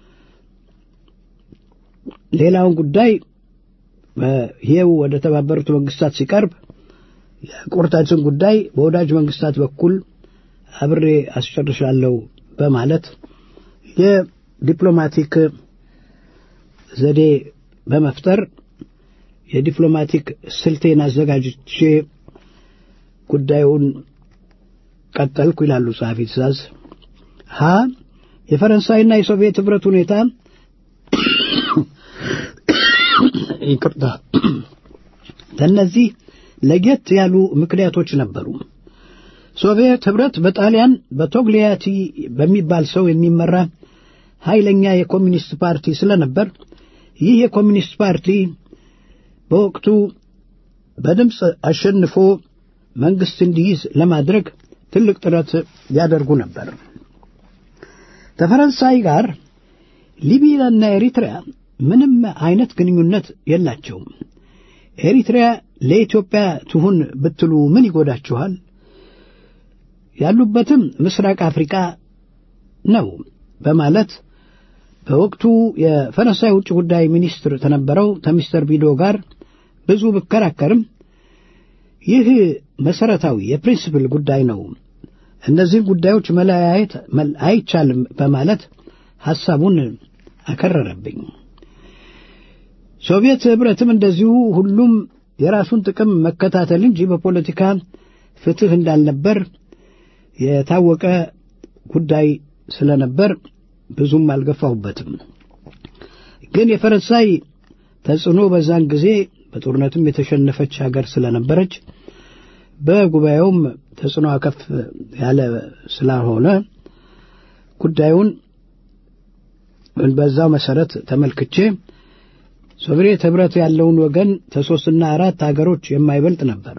ሌላውን ጉዳይ ይሄው ወደ ተባበሩት መንግስታት ሲቀርብ የቆርታችን ጉዳይ በወዳጅ መንግስታት በኩል አብሬ አስጨርሻለሁ በማለት የዲፕሎማቲክ ዘዴ በመፍጠር የዲፕሎማቲክ ስልቴን አዘጋጅቼ ጉዳዩን ቀጠልኩ ይላሉ ጸሐፊ ትእዛዝ። የፈረንሳይና የሶቪየት ህብረት ሁኔታ ይቅርታ እነዚህ ለየት ያሉ ምክንያቶች ነበሩ። ሶቪየት ህብረት በጣሊያን በቶግሊያቲ በሚባል ሰው የሚመራ ኃይለኛ የኮሚኒስት ፓርቲ ስለነበር ይህ የኮሚኒስት ፓርቲ በወቅቱ በድምፅ አሸንፎ መንግስት እንዲይዝ ለማድረግ ትልቅ ጥረት ያደርጉ ነበር። ከፈረንሳይ ጋር ሊቢያና ኤሪትሪያ ምንም አይነት ግንኙነት የላቸውም። ኤሪትሪያ ለኢትዮጵያ ትሁን ብትሉ ምን ይጎዳችኋል? ያሉበትም ምስራቅ አፍሪካ ነው በማለት በወቅቱ የፈረንሳይ ውጭ ጉዳይ ሚኒስትር ተነበረው ሚስተር ቢዶ ጋር ብዙ ብከራከርም ይህ መሰረታዊ የፕሪንሲፕል ጉዳይ ነው፣ እነዚህን ጉዳዮች መለያየት አይቻልም በማለት ሐሳቡን አከረረብኝ። ሶቪየት ህብረትም እንደዚሁ ሁሉም የራሱን ጥቅም መከታተል እንጂ በፖለቲካ ፍትህ እንዳልነበር የታወቀ ጉዳይ ስለነበር ብዙም አልገፋሁበትም። ግን የፈረንሳይ ተጽዕኖ በዛን ጊዜ በጦርነትም የተሸነፈች ሀገር ስለነበረች በጉባኤውም ተጽዕኖ ከፍ ያለ ስላልሆነ ጉዳዩን በዛው መሰረት ተመልክቼ ሶቪየት ህብረት ያለውን ወገን ከ3 እና 4 ሀገሮች የማይበልጥ ነበር።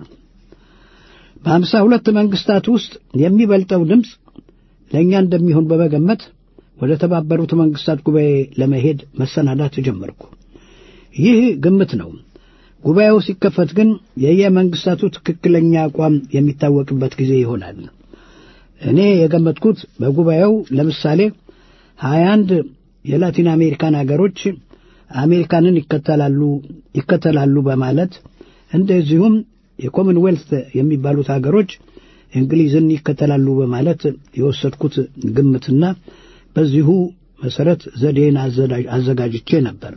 በ52 መንግስታት ውስጥ የሚበልጠው ድምፅ ለኛ እንደሚሆን በመገመት ወደ ተባበሩት መንግስታት ጉባኤ ለመሄድ መሰናዳት ጀመርኩ። ይህ ግምት ነው። ጉባኤው ሲከፈት ግን የየመንግስታቱ ትክክለኛ አቋም የሚታወቅበት ጊዜ ይሆናል። እኔ የገመትኩት በጉባኤው ለምሳሌ 21 የላቲን አሜሪካን ሀገሮች አሜሪካንን ይከተላሉ በማለት እንደዚሁም የኮመንዌልት የሚባሉት ሀገሮች እንግሊዝን ይከተላሉ በማለት የወሰድኩት ግምትና በዚሁ መሰረት ዘዴን አዘጋጅቼ ነበር።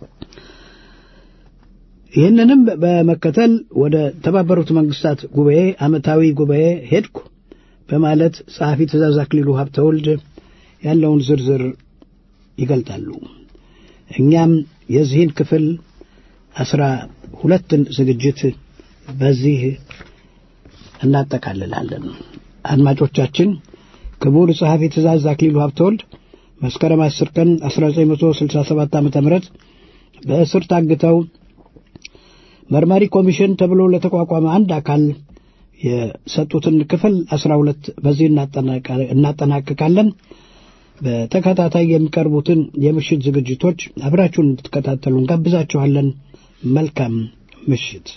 ይህንንም በመከተል ወደ ተባበሩት መንግስታት ጉባኤ ዓመታዊ ጉባኤ ሄድኩ በማለት ጸሐፊ ትእዛዝ አክሊሉ ሀብተወልድ ያለውን ዝርዝር ይገልጣሉ። እኛም የዚህን ክፍል 12 ዝግጅት በዚህ እናጠቃልላለን። አድማጮቻችን፣ ክቡር ጸሐፊ ትእዛዝ አክሊሉ ሀብተወልድ መስከረም 10 ቀን 1967 ዓ.ም በእስር ታግተው መርማሪ ኮሚሽን ተብሎ ለተቋቋመ አንድ አካል የሰጡትን ክፍል 12 በዚህ እናጠናቅቃለን። በተከታታይ የሚቀርቡትን የምሽት ዝግጅቶች አብራችሁን እንድትከታተሉ እንጋብዛችኋለን። መልካም ምሽት።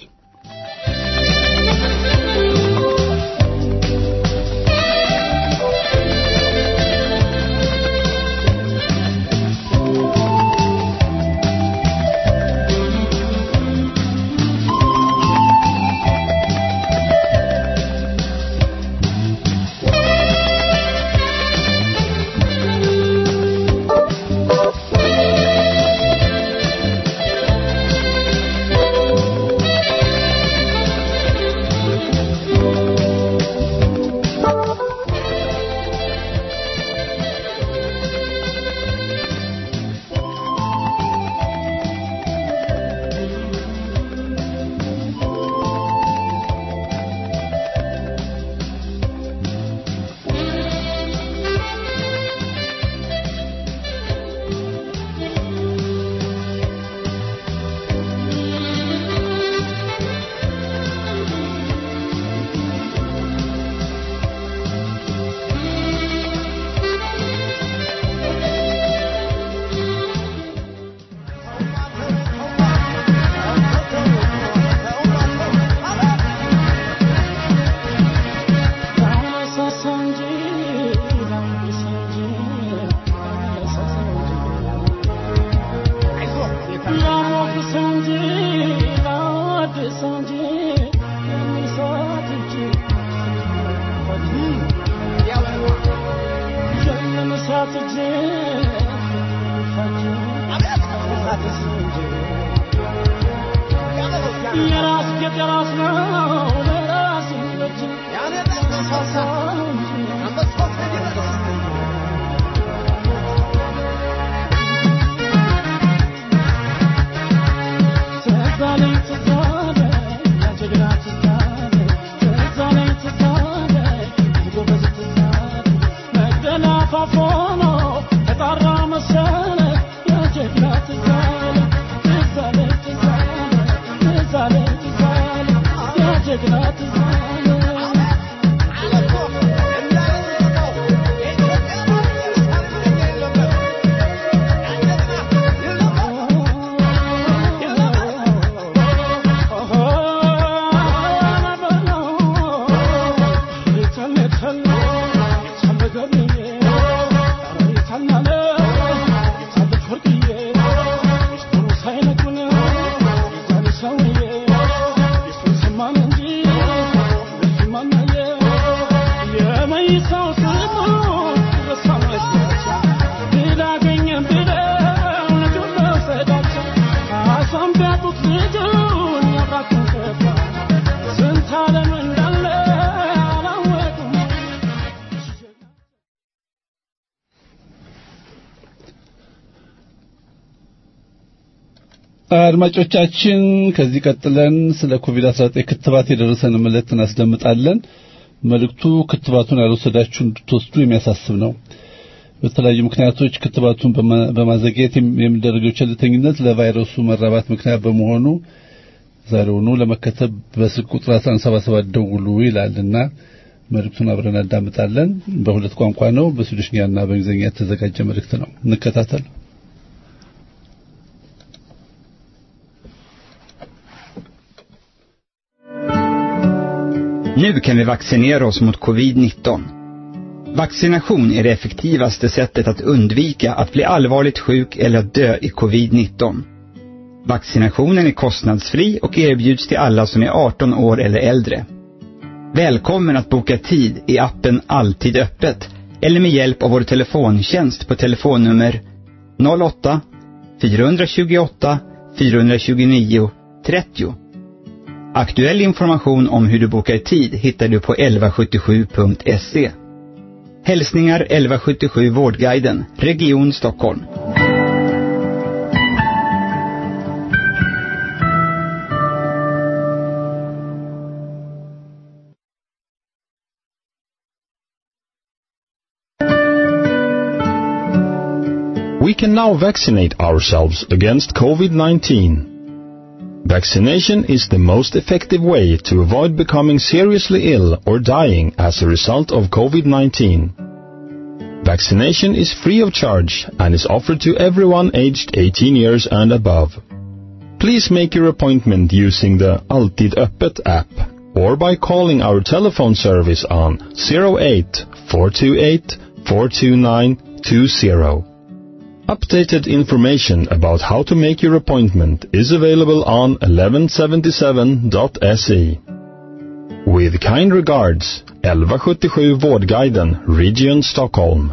አድማጮቻችን ከዚህ ቀጥለን ስለ ኮቪድ-19 ክትባት የደረሰን መልእክት እናስደምጣለን። መልእክቱ ክትባቱን ያልወሰዳችሁ እንድትወስዱ የሚያሳስብ ነው። በተለያዩ ምክንያቶች ክትባቱን በማዘግየት የሚደረገው ቸልተኝነት ለቫይረሱ መራባት ምክንያት በመሆኑ ዛሬውኑ ለመከተብ በስልክ ቁጥር 177 ደውሉ ይላልና መልእክቱን አብረን እናዳምጣለን። በሁለት ቋንቋ ነው፣ በስዊድሽኛና በእንግሊዝኛ የተዘጋጀ መልእክት ነው። እንከታተል። Nu kan vi vaccinera oss mot covid-19. Vaccination är det effektivaste sättet att undvika att bli allvarligt sjuk eller att dö i covid-19. Vaccinationen är kostnadsfri och erbjuds till alla som är 18 år eller äldre. Välkommen att boka tid i appen Alltid öppet eller med hjälp av vår telefontjänst på telefonnummer 08 428 429 30. Aktuell information om hur du bokar tid hittar du på 1177.se. Hälsningar 1177 Vårdguiden, Region Stockholm. We can now vaccinate ourselves against COVID-19. Vaccination is the most effective way to avoid becoming seriously ill or dying as a result of COVID-19. Vaccination is free of charge and is offered to everyone aged 18 years and above. Please make your appointment using the Alltid Öppet app or by calling our telephone service on 08 428 429 20. Updated information about how to make your appointment is available on 1177.se. With kind regards, 1177 Vårdguiden, Region Stockholm.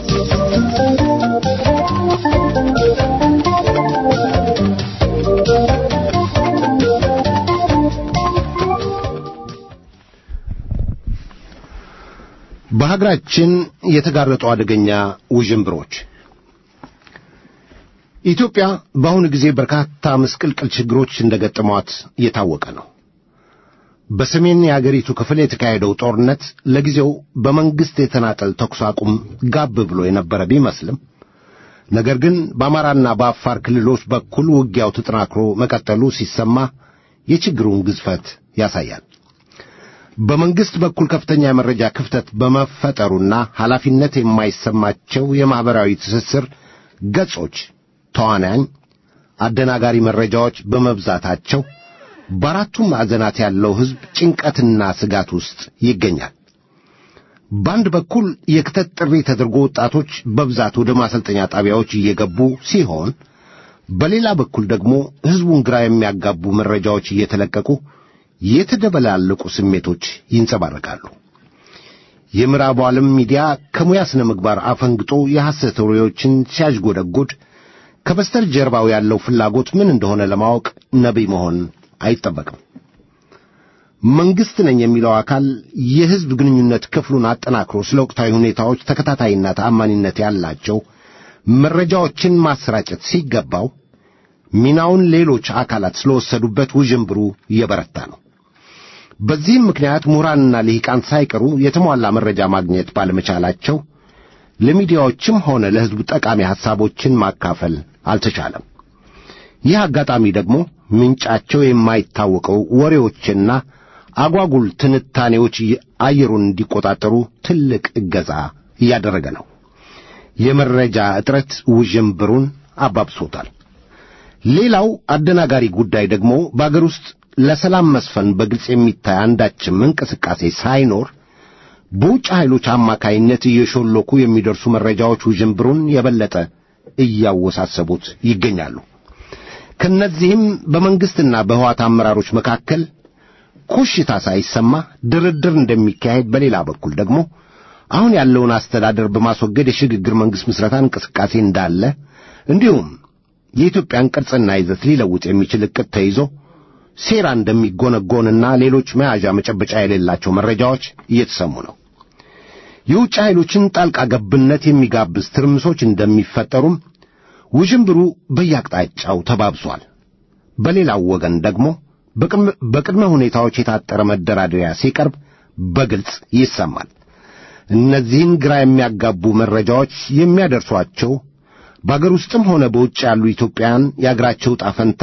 በሀገራችን የተጋረጡ አደገኛ ውዥንብሮች። ኢትዮጵያ በአሁኑ ጊዜ በርካታ ምስቅልቅል ችግሮች እንደገጠሟት የታወቀ ነው። በሰሜን የአገሪቱ ክፍል የተካሄደው ጦርነት ለጊዜው በመንግስት የተናጠል ተኩስ አቁም ጋብ ብሎ የነበረ ቢመስልም ነገር ግን በአማራና በአፋር ክልሎች በኩል ውጊያው ተጠናክሮ መቀጠሉ ሲሰማ የችግሩን ግዝፈት ያሳያል። በመንግስት በኩል ከፍተኛ የመረጃ ክፍተት በመፈጠሩና ኃላፊነት የማይሰማቸው የማህበራዊ ትስስር ገጾች ተዋናኝ አደናጋሪ መረጃዎች በመብዛታቸው በአራቱም ማዕዘናት ያለው ሕዝብ ጭንቀትና ስጋት ውስጥ ይገኛል። በአንድ በኩል የክተት ጥሪ ተደርጎ ወጣቶች በብዛት ወደ ማሰልጠኛ ጣቢያዎች እየገቡ ሲሆን፣ በሌላ በኩል ደግሞ ሕዝቡን ግራ የሚያጋቡ መረጃዎች እየተለቀቁ የተደበላለቁ ስሜቶች ይንጸባረቃሉ። የምዕራቡ ዓለም ሚዲያ ከሙያ ስነ ምግባር አፈንግጦ የሐሰት ወሬዎችን ሲያዥጎደጎድ ከበስተጀርባው ያለው ፍላጎት ምን እንደሆነ ለማወቅ ነቢይ መሆን አይጠበቅም። መንግስት ነኝ የሚለው አካል የሕዝብ ግንኙነት ክፍሉን አጠናክሮ ስለ ወቅታዊ ሁኔታዎች ተከታታይና ተአማኒነት ያላቸው መረጃዎችን ማሰራጨት ሲገባው ሚናውን ሌሎች አካላት ስለወሰዱበት ውዥንብሩ እየበረታ ነው። በዚህም ምክንያት ምሁራንና ልሂቃን ሳይቀሩ የተሟላ መረጃ ማግኘት ባለመቻላቸው ለሚዲያዎችም ሆነ ለሕዝቡ ጠቃሚ ሐሳቦችን ማካፈል አልተቻለም። ይህ አጋጣሚ ደግሞ ምንጫቸው የማይታወቀው ወሬዎችና አጓጉል ትንታኔዎች አየሩን እንዲቆጣጠሩ ትልቅ እገዛ እያደረገ ነው። የመረጃ እጥረት ውዥንብሩን አባብሶታል። ሌላው አደናጋሪ ጉዳይ ደግሞ በአገር ውስጥ ለሰላም መስፈን በግልጽ የሚታይ አንዳችም እንቅስቃሴ ሳይኖር በውጭ ኃይሎች አማካይነት እየሾለኩ የሚደርሱ መረጃዎች ውዥንብሩን የበለጠ እያወሳሰቡት ይገኛሉ። ከነዚህም በመንግስትና በህዋት አመራሮች መካከል ኮሽታ ሳይሰማ ድርድር እንደሚካሄድ፣ በሌላ በኩል ደግሞ አሁን ያለውን አስተዳደር በማስወገድ የሽግግር መንግስት ምስረታ እንቅስቃሴ እንዳለ፣ እንዲሁም የኢትዮጵያን ቅርጽና ይዘት ሊለውጥ የሚችል ዕቅድ ተይዞ ሴራ እንደሚጎነጎንና ሌሎች መያዣ መጨበጫ የሌላቸው መረጃዎች እየተሰሙ ነው። የውጭ ኃይሎችን ጣልቃ ገብነት የሚጋብዝ ትርምሶች እንደሚፈጠሩም ውዥንብሩ በየአቅጣጫው ተባብሷል። በሌላው ወገን ደግሞ በቅድመ ሁኔታዎች የታጠረ መደራደሪያ ሲቀርብ በግልጽ ይሰማል። እነዚህን ግራ የሚያጋቡ መረጃዎች የሚያደርሷቸው በአገር ውስጥም ሆነ በውጭ ያሉ ኢትዮጵያውያን የአገራቸው ዕጣ ፈንታ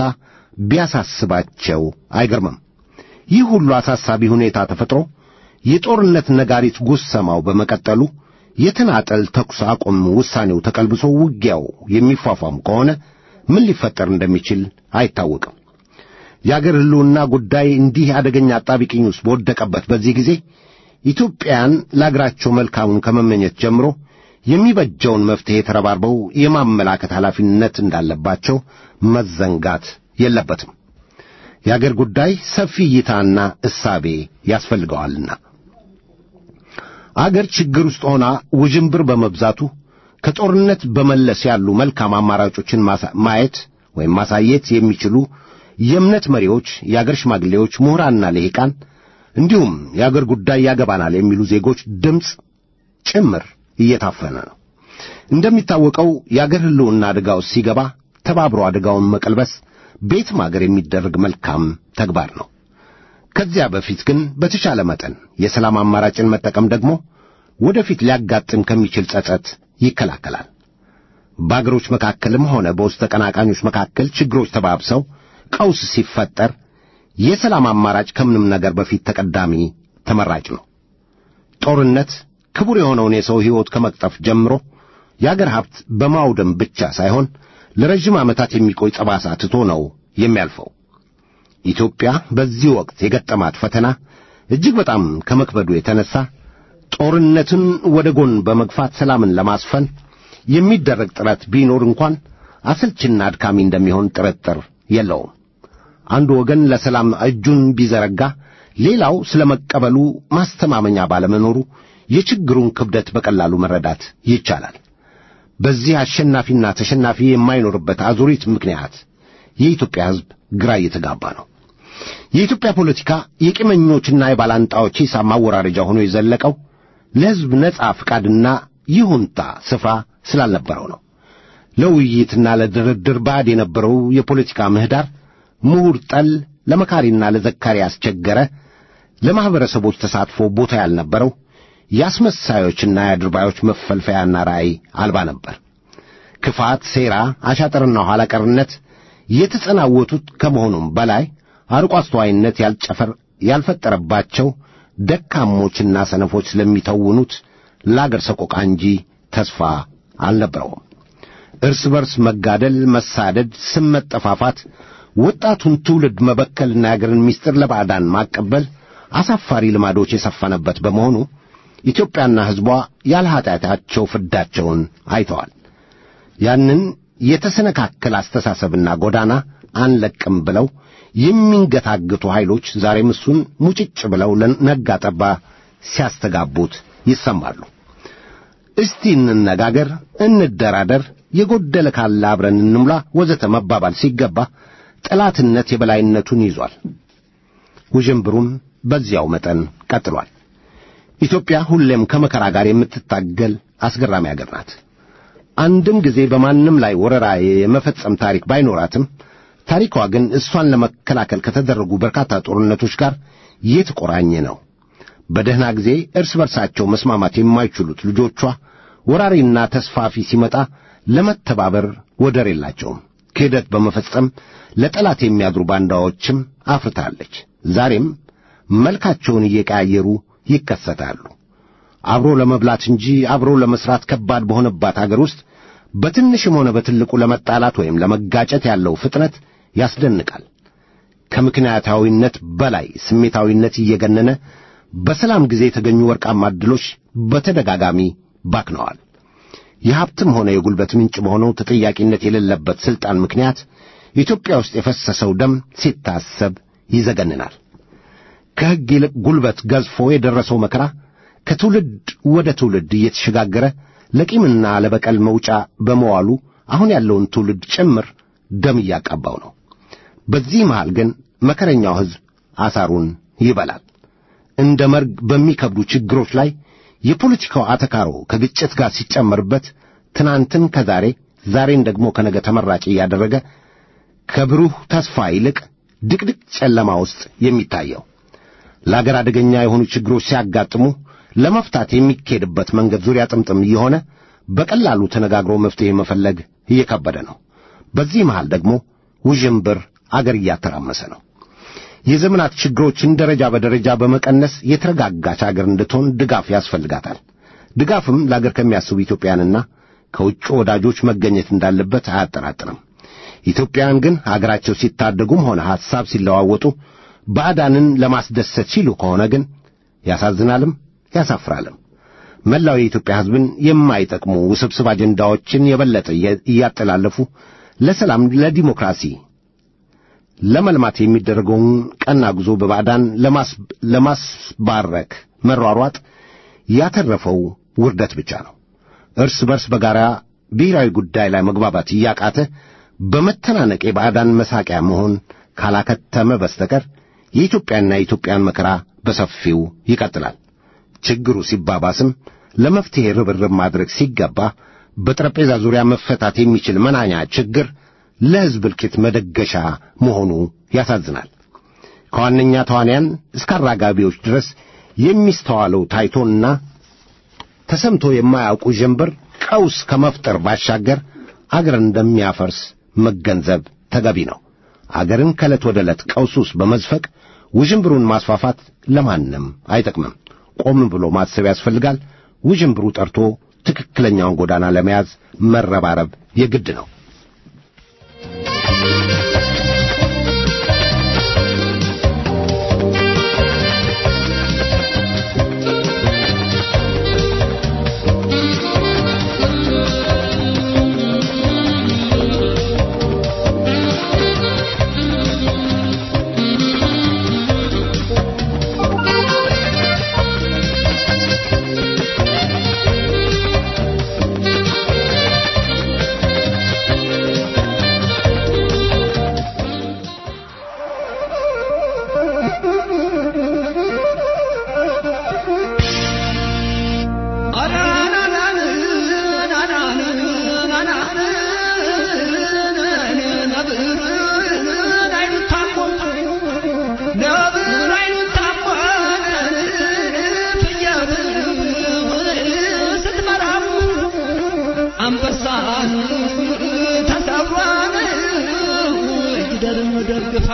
ቢያሳስባቸው አይገርምም። ይህ ሁሉ አሳሳቢ ሁኔታ ተፈጥሮ የጦርነት ነጋሪት ጉሰማው በመቀጠሉ የተናጠል ተኩስ አቁም ውሳኔው ተቀልብሶ ውጊያው የሚፋፋም ከሆነ ምን ሊፈጠር እንደሚችል አይታወቅም። የአገር ሕልውና ጉዳይ እንዲህ አደገኛ አጣብቂኝ ውስጥ በወደቀበት በዚህ ጊዜ ኢትዮጵያን ለአገራቸው መልካሙን ከመመኘት ጀምሮ የሚበጀውን መፍትሔ ተረባርበው የማመላከት ኃላፊነት እንዳለባቸው መዘንጋት የለበትም። የአገር ጉዳይ ሰፊ እይታና እሳቤ ያስፈልገዋልና። አገር ችግር ውስጥ ሆና ውዥንብር በመብዛቱ ከጦርነት በመለስ ያሉ መልካም አማራጮችን ማየት ወይም ማሳየት የሚችሉ የእምነት መሪዎች፣ የአገር ሽማግሌዎች፣ ምሁራንና ልሂቃን እንዲሁም የአገር ጉዳይ ያገባናል የሚሉ ዜጎች ድምፅ ጭምር እየታፈነ ነው። እንደሚታወቀው የአገር ሕልውና አደጋ ውስጥ ሲገባ ተባብሮ አደጋውን መቀልበስ ቤትም አገር የሚደረግ መልካም ተግባር ነው። ከዚያ በፊት ግን በተቻለ መጠን የሰላም አማራጭን መጠቀም ደግሞ ወደፊት ሊያጋጥም ከሚችል ጸጸት ይከላከላል። በአገሮች መካከልም ሆነ በውስጥ ተቀናቃኞች መካከል ችግሮች ተባብሰው ቀውስ ሲፈጠር የሰላም አማራጭ ከምንም ነገር በፊት ተቀዳሚ ተመራጭ ነው። ጦርነት ክቡር የሆነውን የሰው ሕይወት ከመቅጠፍ ጀምሮ የአገር ሀብት በማውደም ብቻ ሳይሆን ለረጅም ዓመታት የሚቆይ ጠባሳ ትቶ ነው የሚያልፈው። ኢትዮጵያ በዚህ ወቅት የገጠማት ፈተና እጅግ በጣም ከመክበዱ የተነሳ ጦርነትን ወደ ጎን በመግፋት ሰላምን ለማስፈን የሚደረግ ጥረት ቢኖር እንኳን አሰልችና አድካሚ እንደሚሆን ጥርጥር የለውም። አንዱ ወገን ለሰላም እጁን ቢዘረጋ ሌላው ስለመቀበሉ ማስተማመኛ ባለመኖሩ የችግሩን ክብደት በቀላሉ መረዳት ይቻላል። በዚህ አሸናፊና ተሸናፊ የማይኖርበት አዙሪት ምክንያት የኢትዮጵያ ሕዝብ ግራ እየተጋባ ነው። የኢትዮጵያ ፖለቲካ የቂመኞችና የባላንጣዎች ሂሳብ ማወራረጃ ሆኖ የዘለቀው ለሕዝብ ነጻ ፍቃድና ይሁንታ ስፍራ ስላልነበረው ነው። ለውይይትና ለድርድር ባዕድ የነበረው የፖለቲካ ምህዳር ምሁር ጠል፣ ለመካሪና ለዘካሪ ያስቸገረ፣ ለማኅበረሰቦች ተሳትፎ ቦታ ያልነበረው፣ የአስመሳዮችና የአድርባዮች መፈልፈያና ራእይ አልባ ነበር። ክፋት፣ ሴራ፣ አሻጥርና ኋላ ቀርነት የተጸናወቱት ከመሆኑም በላይ አርቆ አስተዋይነት ያልፈጠረባቸው ደካሞችና ሰነፎች ስለሚተውኑት ለአገር ሰቆቃ እንጂ ተስፋ አልነበረውም። እርስ በርስ መጋደል፣ መሳደድ፣ ስም መጠፋፋት፣ ወጣቱን ትውልድ መበከልና የአገርን ምስጢር ለባዕዳን ማቀበል አሳፋሪ ልማዶች የሰፈነበት በመሆኑ ኢትዮጵያና ሕዝቧ ያለ ኃጢአታቸው ፍዳቸውን አይተዋል። ያንን የተሰነካከለ አስተሳሰብና ጎዳና አንለቅም ብለው የሚንገታግቱ ኃይሎች ዛሬም እሱን ሙጭጭ ብለው ለነጋ ጠባ ሲያስተጋቡት ይሰማሉ። እስቲ እንነጋገር፣ እንደራደር፣ የጎደለ ካለ አብረን እንሙላ ወዘተ መባባል ሲገባ ጠላትነት የበላይነቱን ይዟል። ውዥንብሩም በዚያው መጠን ቀጥሏል። ኢትዮጵያ ሁሌም ከመከራ ጋር የምትታገል አስገራሚ አገር ናት። አንድም ጊዜ በማንም ላይ ወረራ የመፈጸም ታሪክ ባይኖራትም ታሪኳ ግን እሷን ለመከላከል ከተደረጉ በርካታ ጦርነቶች ጋር የተቆራኘ ነው። በደህና ጊዜ እርስ በርሳቸው መስማማት የማይችሉት ልጆቿ ወራሪና ተስፋፊ ሲመጣ ለመተባበር ወደር የላቸውም። ክህደት በመፈጸም ለጠላት የሚያድሩ ባንዳዎችም አፍርታለች። ዛሬም መልካቸውን እየቀያየሩ ይከሰታሉ። አብሮ ለመብላት እንጂ አብሮ ለመስራት ከባድ በሆነባት አገር ውስጥ በትንሽም ሆነ በትልቁ ለመጣላት ወይም ለመጋጨት ያለው ፍጥነት ያስደንቃል። ከምክንያታዊነት በላይ ስሜታዊነት እየገነነ በሰላም ጊዜ የተገኙ ወርቃማ ዕድሎች በተደጋጋሚ ባክነዋል። የሀብትም ሆነ የጉልበት ምንጭ በሆነው ተጠያቂነት የሌለበት ስልጣን ምክንያት ኢትዮጵያ ውስጥ የፈሰሰው ደም ሲታሰብ ይዘገንናል። ከሕግ ይልቅ ጉልበት ገዝፎ የደረሰው መከራ ከትውልድ ወደ ትውልድ እየተሸጋገረ ለቂምና ለበቀል መውጫ በመዋሉ አሁን ያለውን ትውልድ ጭምር ደም እያቃባው ነው። በዚህ መሃል ግን መከረኛው ሕዝብ አሳሩን ይበላል። እንደ መርግ በሚከብዱ ችግሮች ላይ የፖለቲካው አተካሮ ከግጭት ጋር ሲጨመርበት ትናንትን ከዛሬ ዛሬን ደግሞ ከነገ ተመራጭ እያደረገ ከብሩህ ተስፋ ይልቅ ድቅድቅ ጨለማ ውስጥ የሚታየው ለአገር አደገኛ የሆኑ ችግሮች ሲያጋጥሙ ለመፍታት የሚኬድበት መንገድ ዙሪያ ጥምጥም እየሆነ በቀላሉ ተነጋግሮ መፍትሄ መፈለግ እየከበደ ነው። በዚህ መሃል ደግሞ ውዥንብር አገር እያተራመሰ ነው። የዘመናት ችግሮችን ደረጃ በደረጃ በመቀነስ የተረጋጋች አገር እንድትሆን ድጋፍ ያስፈልጋታል። ድጋፍም ለአገር ከሚያስቡ ኢትዮጵያንና ከውጭ ወዳጆች መገኘት እንዳለበት አያጠራጥርም። ኢትዮጵያን ግን አገራቸው ሲታደጉም ሆነ ሐሳብ ሲለዋወጡ ባዕዳንን ለማስደሰት ሲሉ ከሆነ ግን ያሳዝናልም ያሳፍራልም። መላው የኢትዮጵያ ሕዝብን የማይጠቅሙ ውስብስብ አጀንዳዎችን የበለጠ እያጠላለፉ ለሰላም፣ ለዲሞክራሲ፣ ለመልማት የሚደረገውን ቀና ጉዞ በባዕዳን ለማስባረክ መሯሯጥ ያተረፈው ውርደት ብቻ ነው። እርስ በርስ በጋራ ብሔራዊ ጉዳይ ላይ መግባባት እያቃተ በመተናነቅ የባዕዳን መሳቂያ መሆን ካላከተመ በስተቀር የኢትዮጵያና የኢትዮጵያን መከራ በሰፊው ይቀጥላል። ችግሩ ሲባባስም ለመፍትሄ ርብርብ ማድረግ ሲገባ በጠረጴዛ ዙሪያ መፈታት የሚችል መናኛ ችግር ለሕዝብ እልቂት መደገሻ መሆኑ ያሳዝናል። ከዋነኛ ተዋንያን እስከ አራጋቢዎች ድረስ የሚስተዋለው ታይቶና ተሰምቶ የማያውቁ ጀንበር ቀውስ ከመፍጠር ባሻገር አገርን እንደሚያፈርስ መገንዘብ ተገቢ ነው። አገርን ከዕለት ወደ ዕለት ቀውስ ውስጥ በመዝፈቅ ውዥንብሩን ማስፋፋት ለማንም አይጠቅምም። ቆም ብሎ ማሰብ ያስፈልጋል። ውዥንብሩ ጠርቶ ትክክለኛውን ጎዳና ለመያዝ መረባረብ የግድ ነው።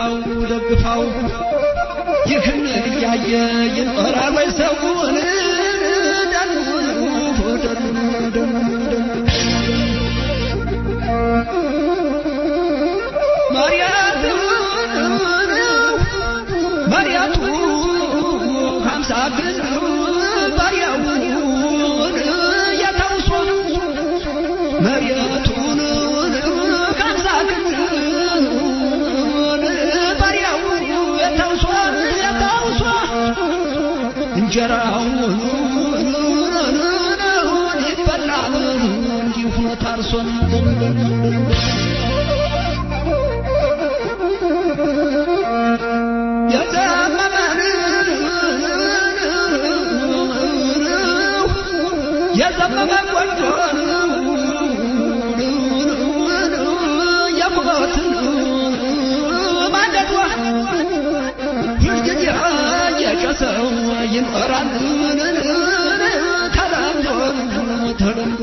ደግፋው ይህን ያየ ይኖራል ወይ ሰውን ማርያቱ ሀምሳ ግን ባሪያውን ያታውሶ መሪያቱን ሀምሳ ግን ባሪያው ያታውሶ እንጀራውን ይበላል እንዲሁ ታርሶ የዘመመ ቆንጆ የሞትን ማንደዷ ሁልጊዜ የጨሰው ይኖራል ተለምዶ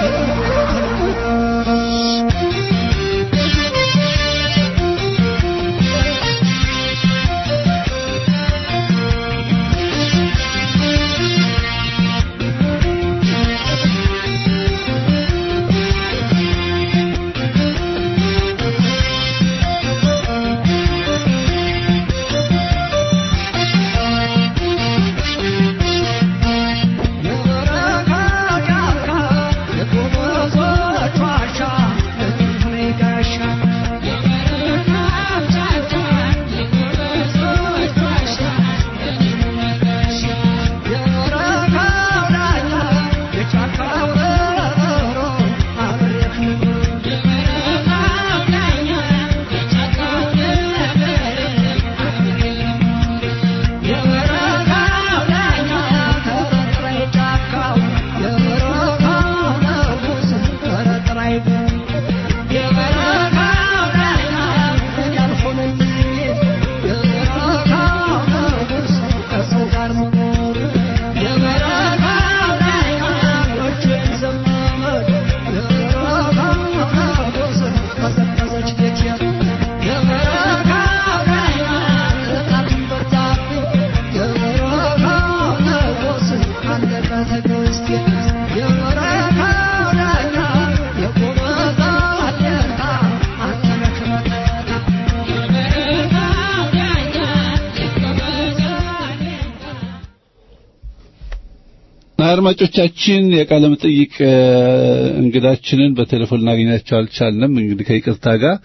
አድማጮቻችን የቃለ መጠይቅ እንግዳችንን በቴሌፎን እናገኛቸው አልቻልንም። እንግዲህ ከይቅርታ ጋር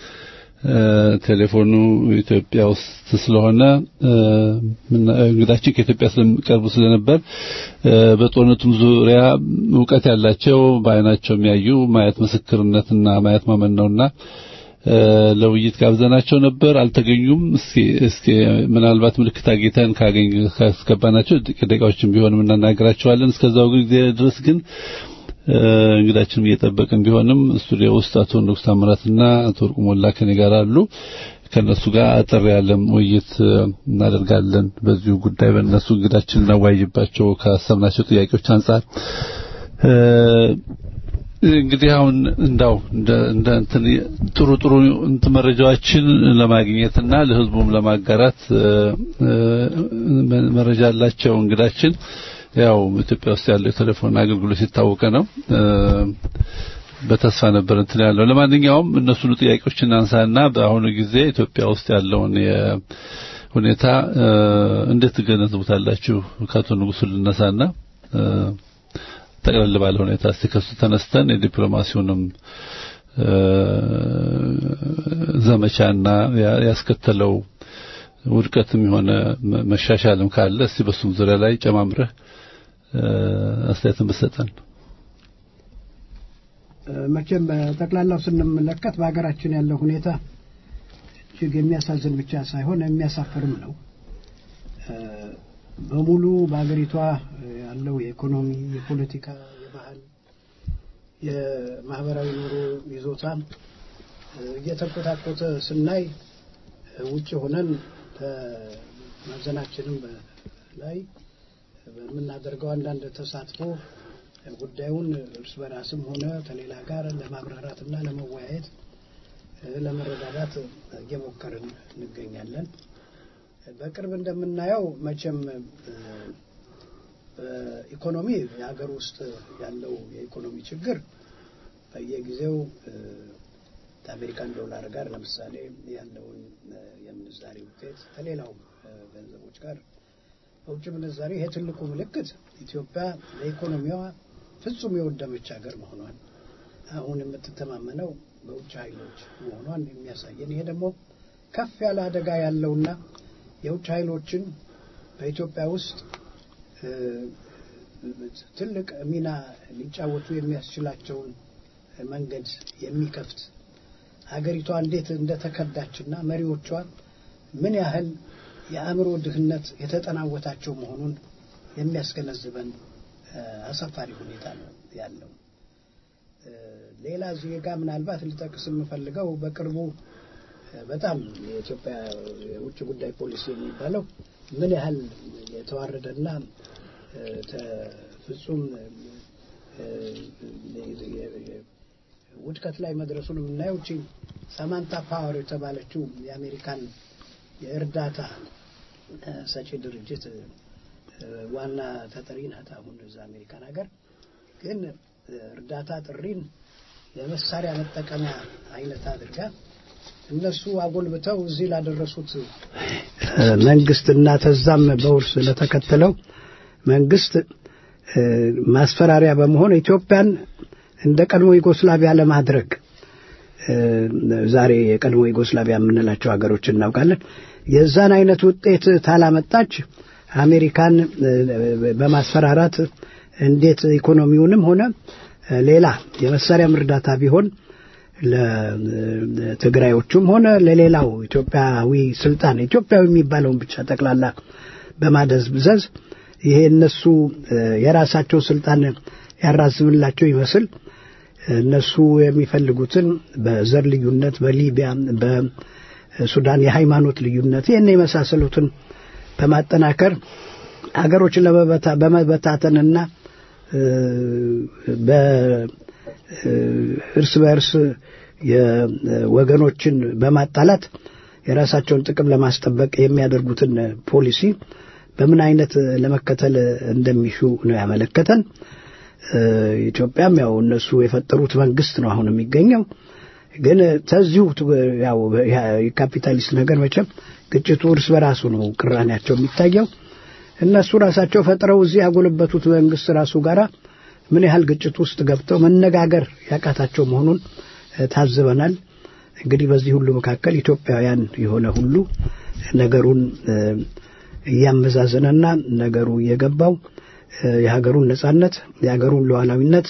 ቴሌፎኑ ኢትዮጵያ ውስጥ ስለሆነ እንግዳችን ከኢትዮጵያ ስለሚቀርቡ ስለነበር በጦርነቱም ዙሪያ ዕውቀት ያላቸው በአይናቸው የሚያዩ ማየት ምስክርነትና ማየት ማመን ነውና ለውይይት ጋብዘናቸው ነበር። አልተገኙም። እስኪ ምናልባት ምልክት አግኝተን ካስገባናቸው ደቂቃዎችን ቢሆንም እናናገራቸዋለን። እስከዛው ጊዜ ድረስ ግን እንግዳችንም እየጠበቅን ቢሆንም ስቱዲዮ ውስጥ አቶ ንጉስ ታምራትና አቶ ወርቁ ሞላ ከኔ ጋር አሉ። ከነሱ ጋር አጠር ያለም ውይይት እናደርጋለን። በዚሁ ጉዳይ በእነሱ እንግዳችን እናወያይባቸው ካሰብናቸው ጥያቄዎች አንፃር እንግዲህ አሁን እንዳው እንደ ጥሩ መረጃዎችን ለማግኘትና ለህዝቡም ለማጋራት መረጃ አላቸው። እንግዳችን ያው ኢትዮጵያ ውስጥ ያለው ቴሌፎን አገልግሎት ሲታወቀ ነው። በተስፋ ነበር እንትን ያለው። ለማንኛውም እነሱን ጥያቄዎችን እናንሳና በአሁኑ ጊዜ ኢትዮጵያ ውስጥ ያለውን ሁኔታ እንዴት ትገነዘቡታላችሁ? ካቶ ንጉስ ልነሳና ጠቅለል ባለ ሁኔታ እስከሱ ተነስተን የዲፕሎማሲውንም ዘመቻና ያስከተለው ውድቀትም የሆነ መሻሻልም ካለ እስቲ በሱም ዙሪያ ላይ ጨማምረህ አስተያየትን ብትሰጠን። መቼም ጠቅላላው ስንመለከት በአገራችን ያለው ሁኔታ እጅግ የሚያሳዝን ብቻ ሳይሆን የሚያሳፍርም ነው። በሙሉ በአገሪቷ ያለው የኢኮኖሚ፣ የፖለቲካ፣ የባህል፣ የማህበራዊ ኑሮ ይዞታ እየተንኮታኮተ ስናይ ውጭ ሆነን በመዘናችንም ላይ በምናደርገው አንዳንድ ተሳትፎ ጉዳዩን እርስ በራስም ሆነ ከሌላ ጋር ለማብራራትና ለመወያየት ለመረዳዳት እየሞከርን እንገኛለን። በቅርብ እንደምናየው መቼም ኢኮኖሚ የሀገር ውስጥ ያለው የኢኮኖሚ ችግር በየጊዜው ከአሜሪካን ዶላር ጋር ለምሳሌ ያለውን የምንዛሬ ውጤት ከሌላው ገንዘቦች ጋር በውጭ ምንዛሬ ይሄ ትልቁ ምልክት ኢትዮጵያ ለኢኮኖሚዋ ፍጹም የወደመች ሀገር መሆኗን አሁን የምትተማመነው በውጭ ኃይሎች መሆኗን የሚያሳየን ይሄ ደግሞ ከፍ ያለ አደጋ ያለውና የውጭ ኃይሎችን በኢትዮጵያ ውስጥ ትልቅ ሚና ሊጫወቱ የሚያስችላቸውን መንገድ የሚከፍት ሀገሪቷ እንዴት እንደተከዳችና መሪዎቿ ምን ያህል የአእምሮ ድህነት የተጠናወታቸው መሆኑን የሚያስገነዝበን አሳፋሪ ሁኔታ ነው ያለው። ሌላ ዜጋ ምናልባት ልጠቅስ የምፈልገው በቅርቡ በጣም የኢትዮጵያ የውጭ ጉዳይ ፖሊሲ የሚባለው ምን ያህል የተዋረደና ፍጹም ውድቀት ላይ መድረሱን የምናየው እቺ ሳማንታ ፓወር የተባለችው የአሜሪካን የእርዳታ ሰጪ ድርጅት ዋና ተጠሪ ናት። አሁን እዛ አሜሪካን ሀገር ግን እርዳታ ጥሪን የመሳሪያ መጠቀሚያ አይነት አድርጋ እነሱ አጎልብተው እዚህ ላደረሱት መንግስትና ተዛም በውርስ ለተከተለው መንግስት ማስፈራሪያ በመሆን ኢትዮጵያን እንደ ቀድሞ ዩጎስላቪያ ለማድረግ ዛሬ የቀድሞ ዩጎስላቪያ የምንላቸው ሀገሮች እናውቃለን። የዛን አይነት ውጤት ታላመጣች አሜሪካን በማስፈራራት እንዴት ኢኮኖሚውንም ሆነ ሌላ የመሳሪያ እርዳታ ቢሆን ለትግራዮቹም ሆነ ለሌላው ኢትዮጵያዊ ስልጣን ኢትዮጵያዊ የሚባለውን ብቻ ጠቅላላ በማደዝበዝ ይሄ እነሱ የራሳቸው ስልጣን ያራዝምላቸው ይመስል እነሱ የሚፈልጉትን በዘር ልዩነት በሊቢያ በሱዳን የሃይማኖት ልዩነት የኔ መሳሰሉትን በማጠናከር ሀገሮችን በመበታተንና በእርስ በርስ የወገኖችን በማጣላት የራሳቸውን ጥቅም ለማስጠበቅ የሚያደርጉትን ፖሊሲ በምን አይነት ለመከተል እንደሚሹ ነው ያመለከተን። ኢትዮጵያም ያው እነሱ የፈጠሩት መንግስት ነው አሁን የሚገኘው። ግን ተዚሁ ያው የካፒታሊስት ነገር መቼም ግጭቱ እርስ በራሱ ነው ቅራኔያቸው የሚታየው። እነሱ ራሳቸው ፈጥረው እዚህ ያጎለበቱት መንግስት ራሱ ጋራ ምን ያህል ግጭት ውስጥ ገብተው መነጋገር ያቃታቸው መሆኑን ታዝበናል። እንግዲህ በዚህ ሁሉ መካከል ኢትዮጵያውያን የሆነ ሁሉ ነገሩን ያመዛዘነና ነገሩ የገባው የሀገሩን ነጻነት የሀገሩን ሉዓላዊነት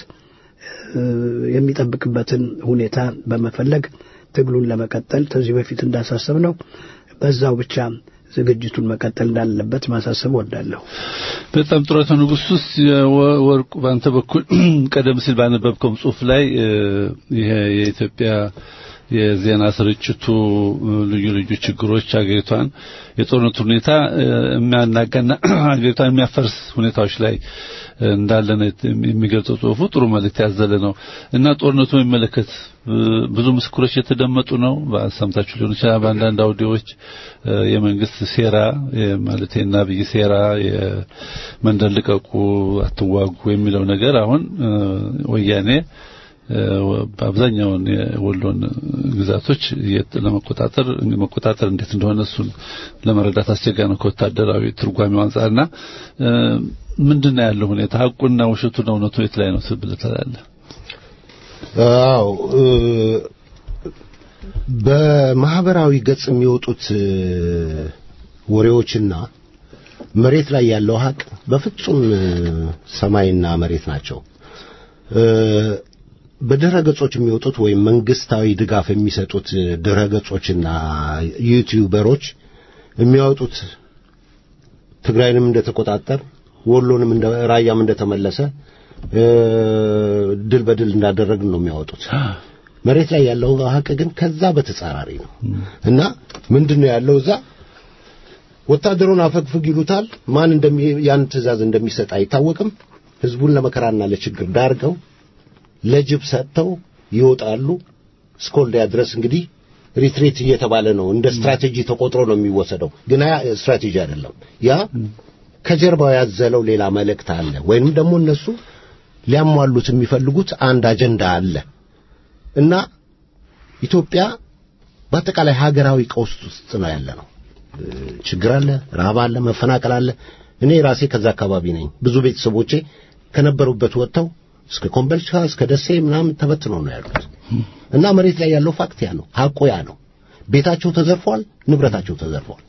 የሚጠብቅበትን ሁኔታ በመፈለግ ትግሉን ለመቀጠል ከዚህ በፊት እንዳሳሰብነው በዛው ብቻ ዝግጅቱን መቀጠል እንዳለበት ማሳሰብ ወዳለሁ። በጣም ጥሩ ንጉስ ወርቁ ባንተ በኩል ቀደም ሲል ባነበብከው ጽሑፍ ላይ ይሄ የኢትዮጵያ የዜና ስርጭቱ ልዩ ልዩ ችግሮች አገሪቷን የጦርነቱ ሁኔታ የሚያናጋና አገሪቷን የሚያፈርስ ሁኔታዎች ላይ እንዳለ ነው የሚገልጸው ጽሑፉ። ጥሩ መልእክት ያዘለ ነው እና ጦርነቱ የሚመለከት ብዙ ምስክሮች የተደመጡ ነው። በሰምታችሁ ሊሆን ይችላል። በአንዳንድ አውዲዮዎች የመንግስት ሴራ ማለት የናብይ ሴራ የመንደር ልቀቁ አትዋጉ የሚለው ነገር አሁን ወያኔ በአብዛኛውን የወሎን ግዛቶች ለመቆጣጠር እንዴት እንደሆነ እሱን ለመረዳት አስቸጋሪ ነው ከወታደራዊ ትርጓሜው አንፃርና ምንድነው ያለው ሁኔታ ሐቁና ውሸቱና እውነቱ የት ላይ ነው ትብለታለህ? አዎ በማህበራዊ ገጽ የሚወጡት ወሬዎችና መሬት ላይ ያለው ሐቅ በፍጹም ሰማይና መሬት ናቸው። በድረገጾች የሚወጡት ወይም መንግስታዊ ድጋፍ የሚሰጡት ድረገጾችና ዩቲዩበሮች የሚያወጡት ትግራይንም እንደተቆጣጠር ወሎንም እንደ ራያም እንደተመለሰ ድል በድል እንዳደረግን ነው የሚያወጡት። መሬት ላይ ያለው ሐቅ ግን ከዛ በተጻራሪ ነው እና ምንድነው ያለው እዛ ወታደሩን አፈግፍግ ይሉታል። ማን ያን ትዕዛዝ እንደሚሰጥ አይታወቅም። ህዝቡን ለመከራና ለችግር ዳርገው ለጅብ ሰጥተው ይወጣሉ። ስኮልዲያ ድረስ እንግዲህ ሪትሪት እየተባለ ነው እንደ ስትራቴጂ ተቆጥሮ ነው የሚወሰደው ግን ያ ስትራቴጂ አይደለም ያ ከጀርባው ያዘለው ሌላ መልእክት አለ ወይንም ደግሞ እነሱ ሊያሟሉት የሚፈልጉት አንድ አጀንዳ አለ እና ኢትዮጵያ በአጠቃላይ ሀገራዊ ቀውስ ውስጥ ነው ያለነው ችግር አለ ረሃብ አለ መፈናቀል አለ እኔ ራሴ ከዛ አካባቢ ነኝ ብዙ ቤተሰቦቼ ከነበሩበት ወጥተው እስከ ኮምቦልቻ እስከ ደሴ ምናምን ተበትነው ነው ያሉት እና መሬት ላይ ያለው ፋክት ያ ነው ሐቁ ያ ነው ቤታቸው ተዘርፏል ንብረታቸው ተዘርፏል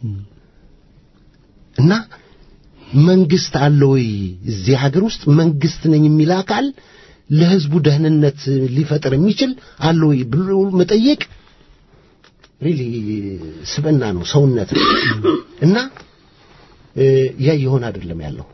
እና መንግስት አለ ወይ እዚህ ሀገር ውስጥ መንግስት ነኝ የሚል አካል ለህዝቡ ደህንነት ሊፈጥር የሚችል አለ ወይ ብሎ መጠየቅ ሪሊ ስብዕና ነው ሰውነት እና ያ ይሆን አይደለም ያለው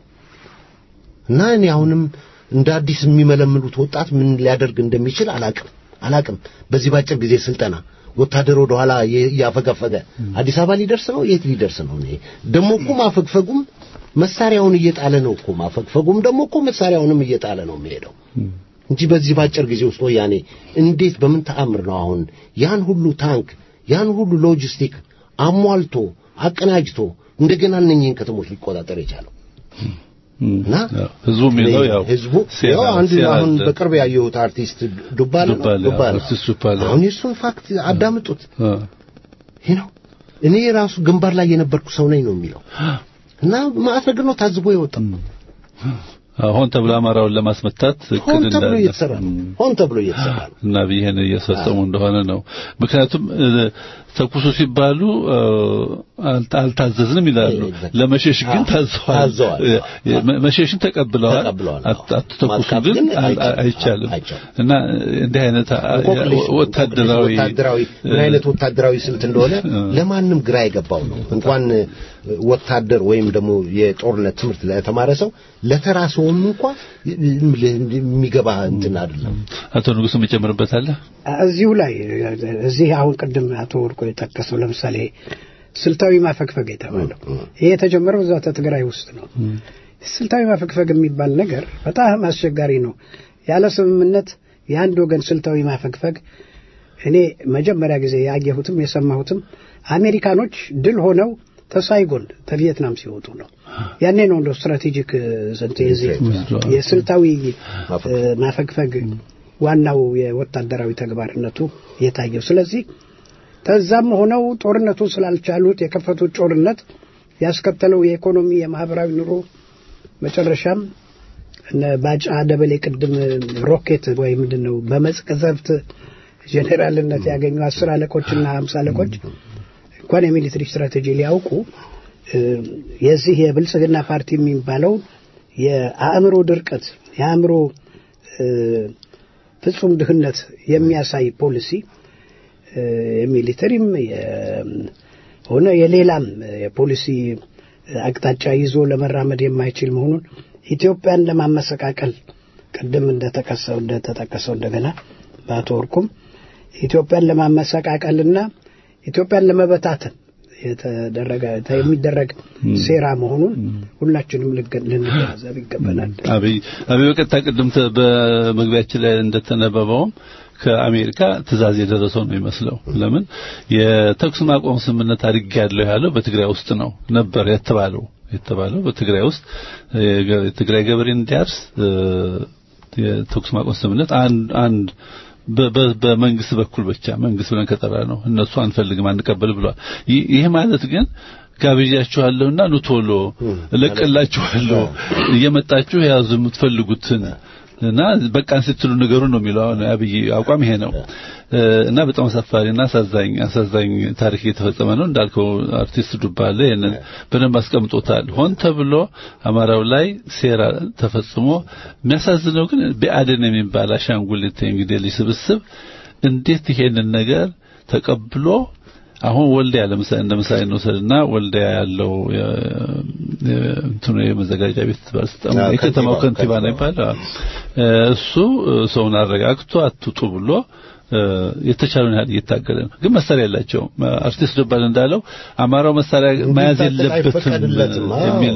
እና እኔ አሁንም እንደ አዲስ የሚመለምሉት ወጣት ምን ሊያደርግ እንደሚችል አላቅም በዚህ ባጭር ጊዜ ስልጠና ወታደር ወደ ኋላ ያፈገፈገ አዲስ አበባ ሊደርስ ነው የት ሊደርስ ነው እኔ ደሞ እኮ ማፈግፈጉም መሳሪያውን እየጣለ ነው እኮ ማፈግፈጉም ደሞ እኮ መሳሪያውንም እየጣለ ነው የሚሄደው እንጂ በዚህ ባጭር ጊዜ ውስጥ ወያኔ እንዴት በምን ተአምር ነው አሁን ያን ሁሉ ታንክ ያን ሁሉ ሎጂስቲክ አሟልቶ አቀናጅቶ እንደገና እነኚህን ከተሞች ሊቆጣጠር የቻለው እና ህዝቡ የሚለው ያው ህዝቡ ያው አንድ አሁን በቅርብ ያየሁት አርቲስት ዱባለ አሁን እሱን ፋክት አዳምጡት ይሄ ነው እኔ ራሱ ግንባር ላይ የነበርኩ ሰው ነኝ ነው የሚለው እና ማስረግ ነው ታዝቦ የወጣው አሁን ተብሎ አማራውን ለማስመታት ሆን ተብሎ እየተሰራ እና ቢሄን እየሰጠሙ እንደሆነ ነው ምክንያቱም ተኩሱ ሲባሉ አልታዘዝንም ይላሉ ለመሸሽ ግን ታዘዋል መሸሽን ተቀብለዋል አትተኩሱ ግን አይቻልም እና እንዲህ አይነት ወታደራዊ ምን አይነት ወታደራዊ ስልት እንደሆነ ለማንም ግራ የገባው ነው እንኳን ወታደር ወይም ደግሞ የጦርነት ትምህርት ለተማረ ሰው ለተራሰውም እንኳን የሚገባ እንትን አይደለም አቶ ንጉስ መጨመርበት አለ እዚሁ ላይ እዚህ አሁን ቀደም አቶ ወርቆ የጠቀሰው ለምሳሌ ስልታዊ ማፈግፈግ የተባለው ይሄ የተጀመረው እዛው ትግራይ ውስጥ ነው ስልታዊ ማፈግፈግ የሚባል ነገር በጣም አስቸጋሪ ነው ያለ ስምምነት የአንድ ወገን ስልታዊ ማፈግፈግ እኔ መጀመሪያ ጊዜ ያየሁትም የሰማሁትም አሜሪካኖች ድል ሆነው ተሳይጎን ከቪየትናም ሲወጡ ነው ያኔ ነው እንደ ስትራቴጂክ የስልታዊ ማፈግፈግ ዋናው የወታደራዊ ተግባርነቱ የታየው ስለዚህ ተዛም ሆነው ጦርነቱ ስላልቻሉት የከፈቱት ጦርነት ያስከተለው የኢኮኖሚ የማህበራዊ ኑሮ መጨረሻም እነ ባጫ ደበሌ ቅድም ሮኬት ወይ ምንድነው በመጽቀዘፍት ጄኔራልነት ያገኙ 10 አለቆችና 50 አለቆች እንኳን የሚሊተሪ ስትራቴጂ ሊያውቁ የዚህ የብልጽግና ፓርቲ የሚባለው የአእምሮ ድርቀት የአእምሮ ፍጹም ድህነት የሚያሳይ ፖሊሲ የሚሊተሪም ሆነ የሌላም የፖሊሲ አቅጣጫ ይዞ ለመራመድ የማይችል መሆኑን ኢትዮጵያን ለማመሰቃቀል ቀደም እንደተጠቀሰው እንደገና በአቶ ወርቁም ኢትዮጵያን ለማመሰቃቀልና ኢትዮጵያን ለመበታተን የሚደረግ ሴራ መሆኑን ሁላችንም ልንገነዘብ ይገባናል አብይ በቀጥታ ቀደም በመግቢያችን ላይ እንደተነበበው ከአሜሪካ ትዕዛዝ የደረሰው ነው ይመስለው ለምን የተኩስ ማቆም ስምምነት አድርጋለሁ ያለው በትግራይ ውስጥ ነው ነበር የተባለው በትግራይ ውስጥ የትግራይ ገበሬ እንዲያርስ የተኩስ ማቆም ስምምነት አንድ በመንግስት በኩል ብቻ መንግስት ብለን ከጠራ ነው እነሱ አንፈልግም አንቀበል ብሏል ይሄ ማለት ግን ጋብዣችኋለሁና ኑቶሎ ለቀላችኋለሁ እየመጣችሁ ያዙ የምትፈልጉትን እና በቃን ስትሉ ነገሩ ነው የሚለው አብይ አቋም ይሄ ነው እና በጣም አሳፋሪና አሳዛኝ ታሪክ የተፈጸመ ነው እንዳልከው አርቲስት ዱባለ የነን በደንብ አስቀምጦታል ሆን ተብሎ አማራው ላይ ሴራ ተፈጽሞ የሚያሳዝነው ግን በአደን የሚባል አሻንጉሊት እንግዲህ ሊስብስብ እንዴት ይሄንን ነገር ተቀብሎ አሁን ወልዲያ ለምሳሌ እንወስድና ወልዲያ ያለው እንትኑ የመዘጋጃ ቤት ባለስልጣን የከተማው ከንቲባ ነው ይባላል እሱ ሰውን አረጋግቶ አትጡ ብሎ የተቻለውን ያህል እየታገለ ነው ግን መሳሪያ ያላቸው አርቲስት ደባል እንዳለው አማራው መሳሪያ መያዝ የለበትም የሚል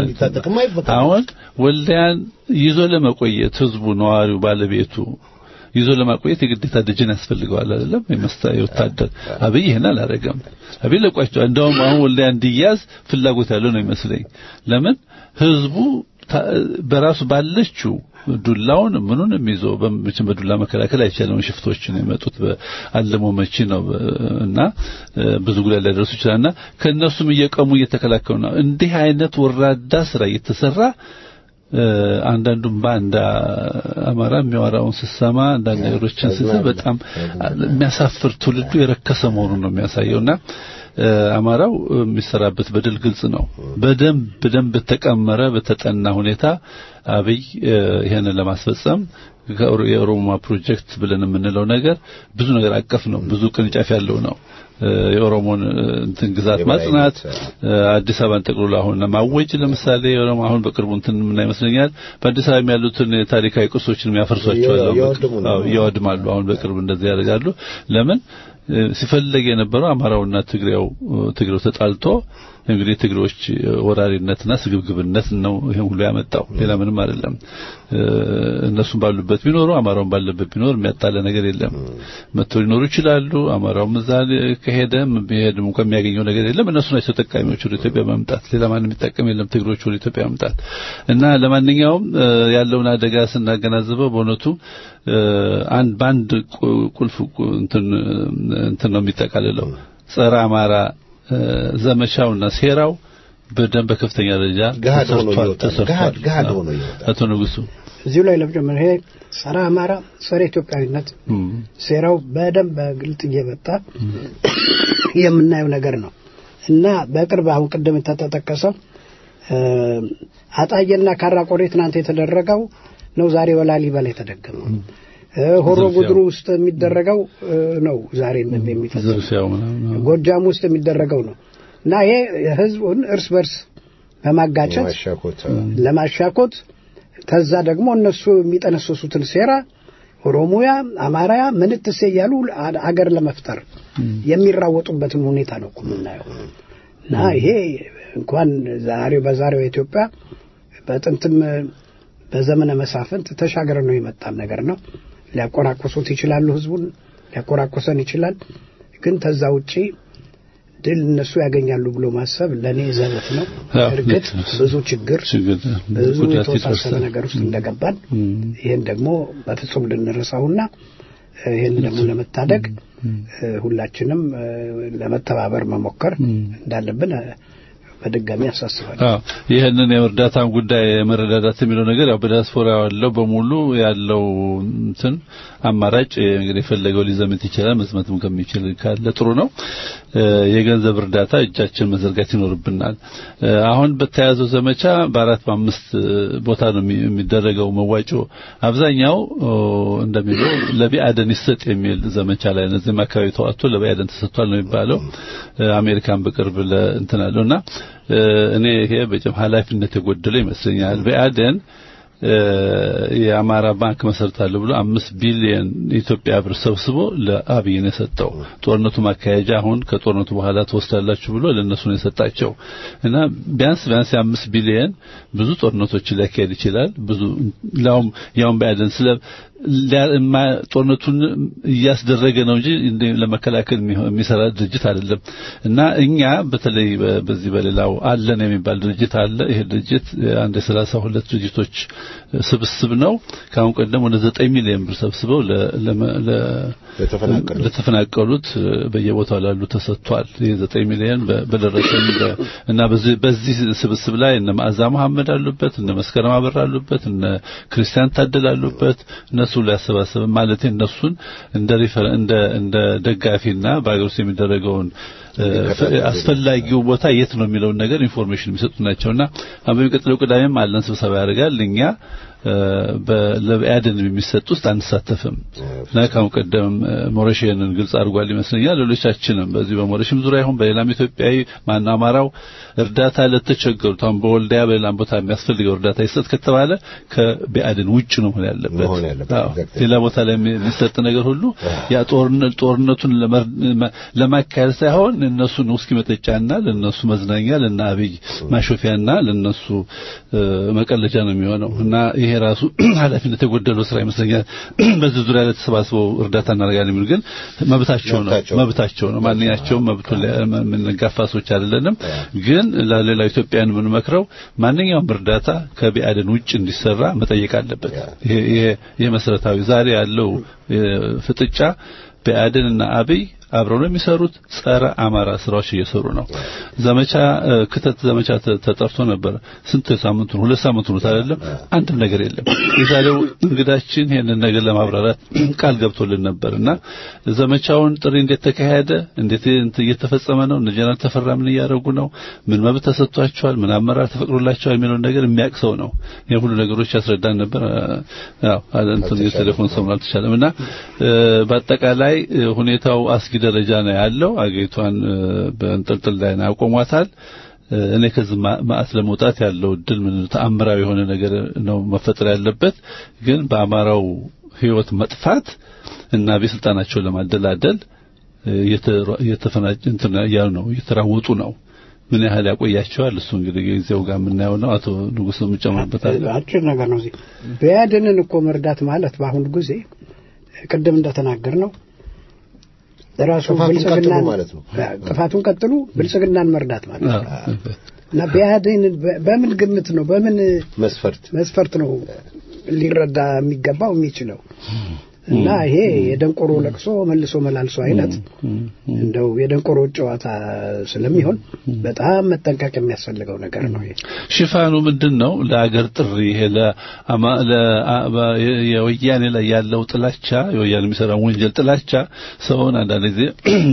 ነው አሁን ወልዲያን ይዞ ለመቆየት ህዝቡ ነዋሪው ባለቤቱ ይዞ ለማቆየት የግዴታ ደጀን ያስፈልገዋል አይደለም የወታደር አብይ ይሄን አላረገም አብይ ለቋቸው እንደውም አሁን ወልዲያ እንዲያዝ ፍላጎት ያለው ነው ይመስለኝ ለምን ህዝቡ በራሱ ባለችው ዱላውን ምኑንም ይዞ በዱላ መከላከል አይቻልም ሽፍቶችን የመጡት በአለሞ መቺ ነው እና ብዙ ጉዳይ ሊደርሱ ይችላልና ከነሱም እየቀሙ እየተከላከሉ ነው እንዲህ አይነት ወራዳ ስራ እየተሰራ አንዳንዱም ባንዳ አማራ የሚያወራውን ሲሰማ አንዳንድ ነገሮችን ሲሰማ በጣም የሚያሳፍር ትውልዱ የረከሰ መሆኑን ነው የሚያሳየውና አማራው የሚሰራበት በደል ግልጽ ነው በደንብ ተቀመረ በተጠና ሁኔታ አብይ ይሄንን ለማስፈጸም የኦሮሞ ፕሮጀክት ብለን የምንለው ነገር ብዙ ነገር አቀፍ ነው ብዙ ቅንጫፍ ያለው ነው የኦሮሞን እንትን ግዛት ማጽናት አዲስ አበባን ጠቅልሎ አሁን ማወጅ ለምሳሌ የኦሮሞ አሁን በቅርቡ እንትን ምን ይመስለኛል በአዲስ አበባ ያሉትን ታሪካዊ ቅርሶችን የሚያፈርሷቸው ያወድማሉ አሁን በቅርብ እንደዚህ ያደርጋሉ ለምን ሲፈልግ የነበረው አማራውና ትግሬው ተጣልቶ እንግዲህ ትግሮች ወራሪነትና ስግብግብነት ነው ይሄን ሁሉ ያመጣው ሌላ ምንም አይደለም እነሱም ባሉበት ቢኖሩ አማራውን ባለበት ቢኖር የሚያጣለ ነገር የለም መጥተው ሊኖሩ ይችላሉ አማራውም እዛ ከሄደም ቢሄድም እንኳን የሚያገኘው ነገር የለም እነሱ ናቸው ተጠቃሚዎች ወደ ኢትዮጵያ መምጣት ሌላ ማንም የሚጠቀም የለም ትግሮች ወደ ኢትዮጵያ መምጣት እና ለማንኛውም ያለውን አደጋ ስናገናዝበው በእውነቱ ባንድ ቁልፍ እንትን ነው የሚጠቃልለው ጸረ አማራ ዘመቻውና ሴራው በደንብ በከፍተኛ ደረጃ ተሰርቷል አቶ ንጉሱ እዚሁ ላይ ለምጀመር ይሄ ጸረ አማራ ጸረ ኢትዮጵያዊነት ሴራው በደንብ በግልጥ እየመጣ የምናየው ነገር ነው እና በቅርብ አሁን ቀደም ተጠቀሰው አጣየና ካራቆሬ ትናንት የተደረገው ነው ዛሬ በላሊበላ የተደገመው ሆሮ ጉድሩ ውስጥ የሚደረገው ነው ዛሬ የሚፈጸመው ጎጃም ውስጥ የሚደረገው ነው እና ይሄ ህዝቡን እርስ በርስ በማጋጨት ለማሻኮት ከዛ ደግሞ እነሱ የሚጠነሰሱትን ሴራ ኦሮሞያ አማራያ ምንትስ ያያሉ አገር ለመፍጠር የሚራወጡበትን ሁኔታ ነው የምናየው እና ይሄ እንኳን በዛሬው ኢትዮጵያ በጥንትም በዘመነ መሳፍንት ተሻገረ ነው የመጣ ነገር ነው ሊያቆራቆሱት ይችላሉ ህዝቡን ሊያቆራቆሰን ይችላል ግን ተዛ ውጪ ድል እነሱ ያገኛሉ ብሎ ማሰብ ለኔ ዘበት ነው እርግጥ ብዙ ችግር ብዙ የተወሳሰበ ነገር ውስጥ እንደገባን ይሄን ደግሞ በፍጹም ልንረሳውና ይሄን ደግሞ ለመታደግ ሁላችንም ለመተባበር መሞከር እንዳለብን በድጋሚ ያሳስባል ይሄንን የእርዳታን ጉዳይ መረዳዳት የሚለው ነገር ያው በዲያስፖራ ያለው በሙሉ ያለው እንትን አማራጭ እንግዲህ ፈለገው ሊዘምት ይችላል መስመትም ከሚችል ካለ ጥሩ ነው የገንዘብ እርዳታ እጃችን መዘርጋት ይኖርብናል አሁን በተያዘው ዘመቻ በአራት በአምስት ቦታ ነው የሚደረገው መዋጮ አብዛኛው እንደሚለው ለቢአደን ይሰጥ የሚል ዘመቻ ላይ ነው እዚህ አካባቢ ተዋጥቶ ለቢአደን ተሰጥቷል ነው የሚባለው አሜሪካን በቅርብ ለእንተናለውና እኔ ይሄ በጣም ኃላፊነት የጎደለው ይመስለኛል ቢአደን የአማራ ባንክ መሰርታለሁ ብሎ 5 ቢሊዮን ኢትዮጵያ ብር ሰብስቦ ለአብይ ነው የሰጠው ጦርነቱ ማካሄጃ አሁን ከጦርነቱ በኋላ ተወስዳላችሁ ብሎ ለነሱ ነው የሰጣቸው እና ቢያንስ 5 ቢሊዮን ብዙ ጦርነቶችን ሊያካሄድ ይችላል ብዙ ያውም ባይደን ስለ ጦርነቱን ያስደረገ ነው እንጂ ለመከላከል የሚሰራ ድርጅት አይደለም እና እኛ በተለይ በዚህ በሌላው አለን የሚባል ድርጅት አለ ይሄ ድርጅት አንድ 32 ድርጅቶች ስብስብ ነው ካሁን ቀደም ወደ 9 ሚሊዮን ብር ሰብስበው ለተፈናቀሉት በየቦታው ላሉ ተሰጥቷል የ9 ሚሊዮን በደረሰኝ እና በዚህ ስብስብ ላይ እነ ማዕዛ መሐመድ አሉበት እነ መስከረም አበራ አሉበት እነ ክርስቲያን ታደል አሉበት እነሱ ሊያሰባስብ ማለት እነሱን እንደ ደጋፊና በአገር ውስጥ የሚደረገውን አስፈላጊው ቦታ የት ነው የሚለው ነገር ኢንፎርሜሽን የሚሰጡ ናቸውና በሚቀጥለው ቅዳሜም አለን ስብሰባ ያደርጋል እኛ ለቢአደን የሚሰጥ ውስጥ አንሳተፍም ለካው ቀደም ሞሬሽንን ግልጽ አድርጓል ይመስለኛል ሌሎቻችንም በዚህ በሞሬሽን ዙሪያ ይሁን በሌላም ኢትዮጵያዊ ማን አማራው እርዳታ ለተቸገሩ ታም በወልዲያ በሌላም ቦታ የሚያስፈልገው እርዳታ ይሰጥ ከተባለ ከቢአደን ውጭ ነው ሆነ ያለበት ሌላ ቦታ ላይ የሚሰጥ ነገር ሁሉ ያ ጦርነቱን ለማካሄድ ሳይሆን እነሱን ውስኪ መጠጫና ለነሱ መዝናኛ ለናብይ ማሾፊያና ለነሱ መቀለጃ ነው የሚሆነው እና ይሄ ራሱ ኃላፊነት የጎደለው ስራ ይመስለኛል። በዚህ ዙሪያ ላይ ተሰባስበው እርዳታ እናደርጋለን የሚሉ ግን መብታቸው ነው። ማንኛቸውም መብቱን የምንጋፋ ሰዎች አይደለንም። ግን ለሌላ ኢትዮጵያን የምንመክረው ማንኛውም እርዳታ ከቢአደን ውጭ እንዲሰራ መጠየቅ አለበት። ይሄ መሰረታዊ ዛሬ ያለው ፍጥጫ ቢአደንና አብይ አብረው ነው የሚሰሩት። ጸረ አማራ ስራዎች እየሰሩ ነው። ዘመቻ ክተት ዘመቻ ተጠርቶ ነበር። ስንት ሳምንቱ 2 ሳምንቱ ነው አይደለም? አንድም ነገር የለም። የዛሬው እንግዳችን ይሄንን ነገር ለማብራራት ቃል ገብቶልን ነበርና ዘመቻውን ጥሪ እንዴት ተካሄደ፣ እንዴት እየተፈጸመ ነው፣ እነ ጀነራል ተፈራ ምን እያደረጉ ነው፣ ምን መብት ተሰጥቷቸዋል፣ ምን አመራር ተፈቅዶላቸዋል የሚለው ነገር የሚያቅሰው ነው። የሁሉ ነገሮች ያስረዳን ነበር። እንትን የቴሌፎን ሰምራ አልተቻለምና በአጠቃላይ ሁኔታው አስጊ ደረጃ ነው ያለው። አገሪቷን በእንጥልጥል ላይ ነው ያቆሟታል። እኔ ከዚህ ማዕት ለመውጣት ያለው እድል ምን ተአምራዊ የሆነ ነገር ነው መፈጠር ያለበት። ግን በአማራው ህይወት መጥፋት እና በስልጣናቸው ለማደላደል የተፈናጭ እንትን ያው ነው እየተራወጡ ነው። ምን ያህል ያቆያቸዋል እሱ እንግዲህ ጊዜው ጋር የምናየው ነው። አቶ ንጉስ ምጨምርበታል። አጭር ነገር ነው። እዚህ ቢአደንን እኮ መርዳት ማለት በአሁኑ ጊዜ ቅድም እንደተናገር ነው ራሱ ብልጽግናን ማለት ነው። ጥፋቱን ቀጥሉ ብልጽግናን መርዳት ማለት ነው። እና ቢአደን በምን ግምት ነው በምን መስፈርት ነው ሊረዳ የሚገባው የሚችለው? እና ይሄ የደንቆሮ ለቅሶ መልሶ መላልሶ አይነት እንደው የደንቆሮ ጨዋታ ስለሚሆን በጣም መጠንቀቅ የሚያስፈልገው ነገር ነው። ይሄ ሽፋኑ ምንድነው? ለአገር ጥሪ ይሄ የወያኔ ላይ ያለው ጥላቻ የወያኔ የሚሰራው ወንጀል ጥላቻ ሰውን አንዳንድ ጊዜ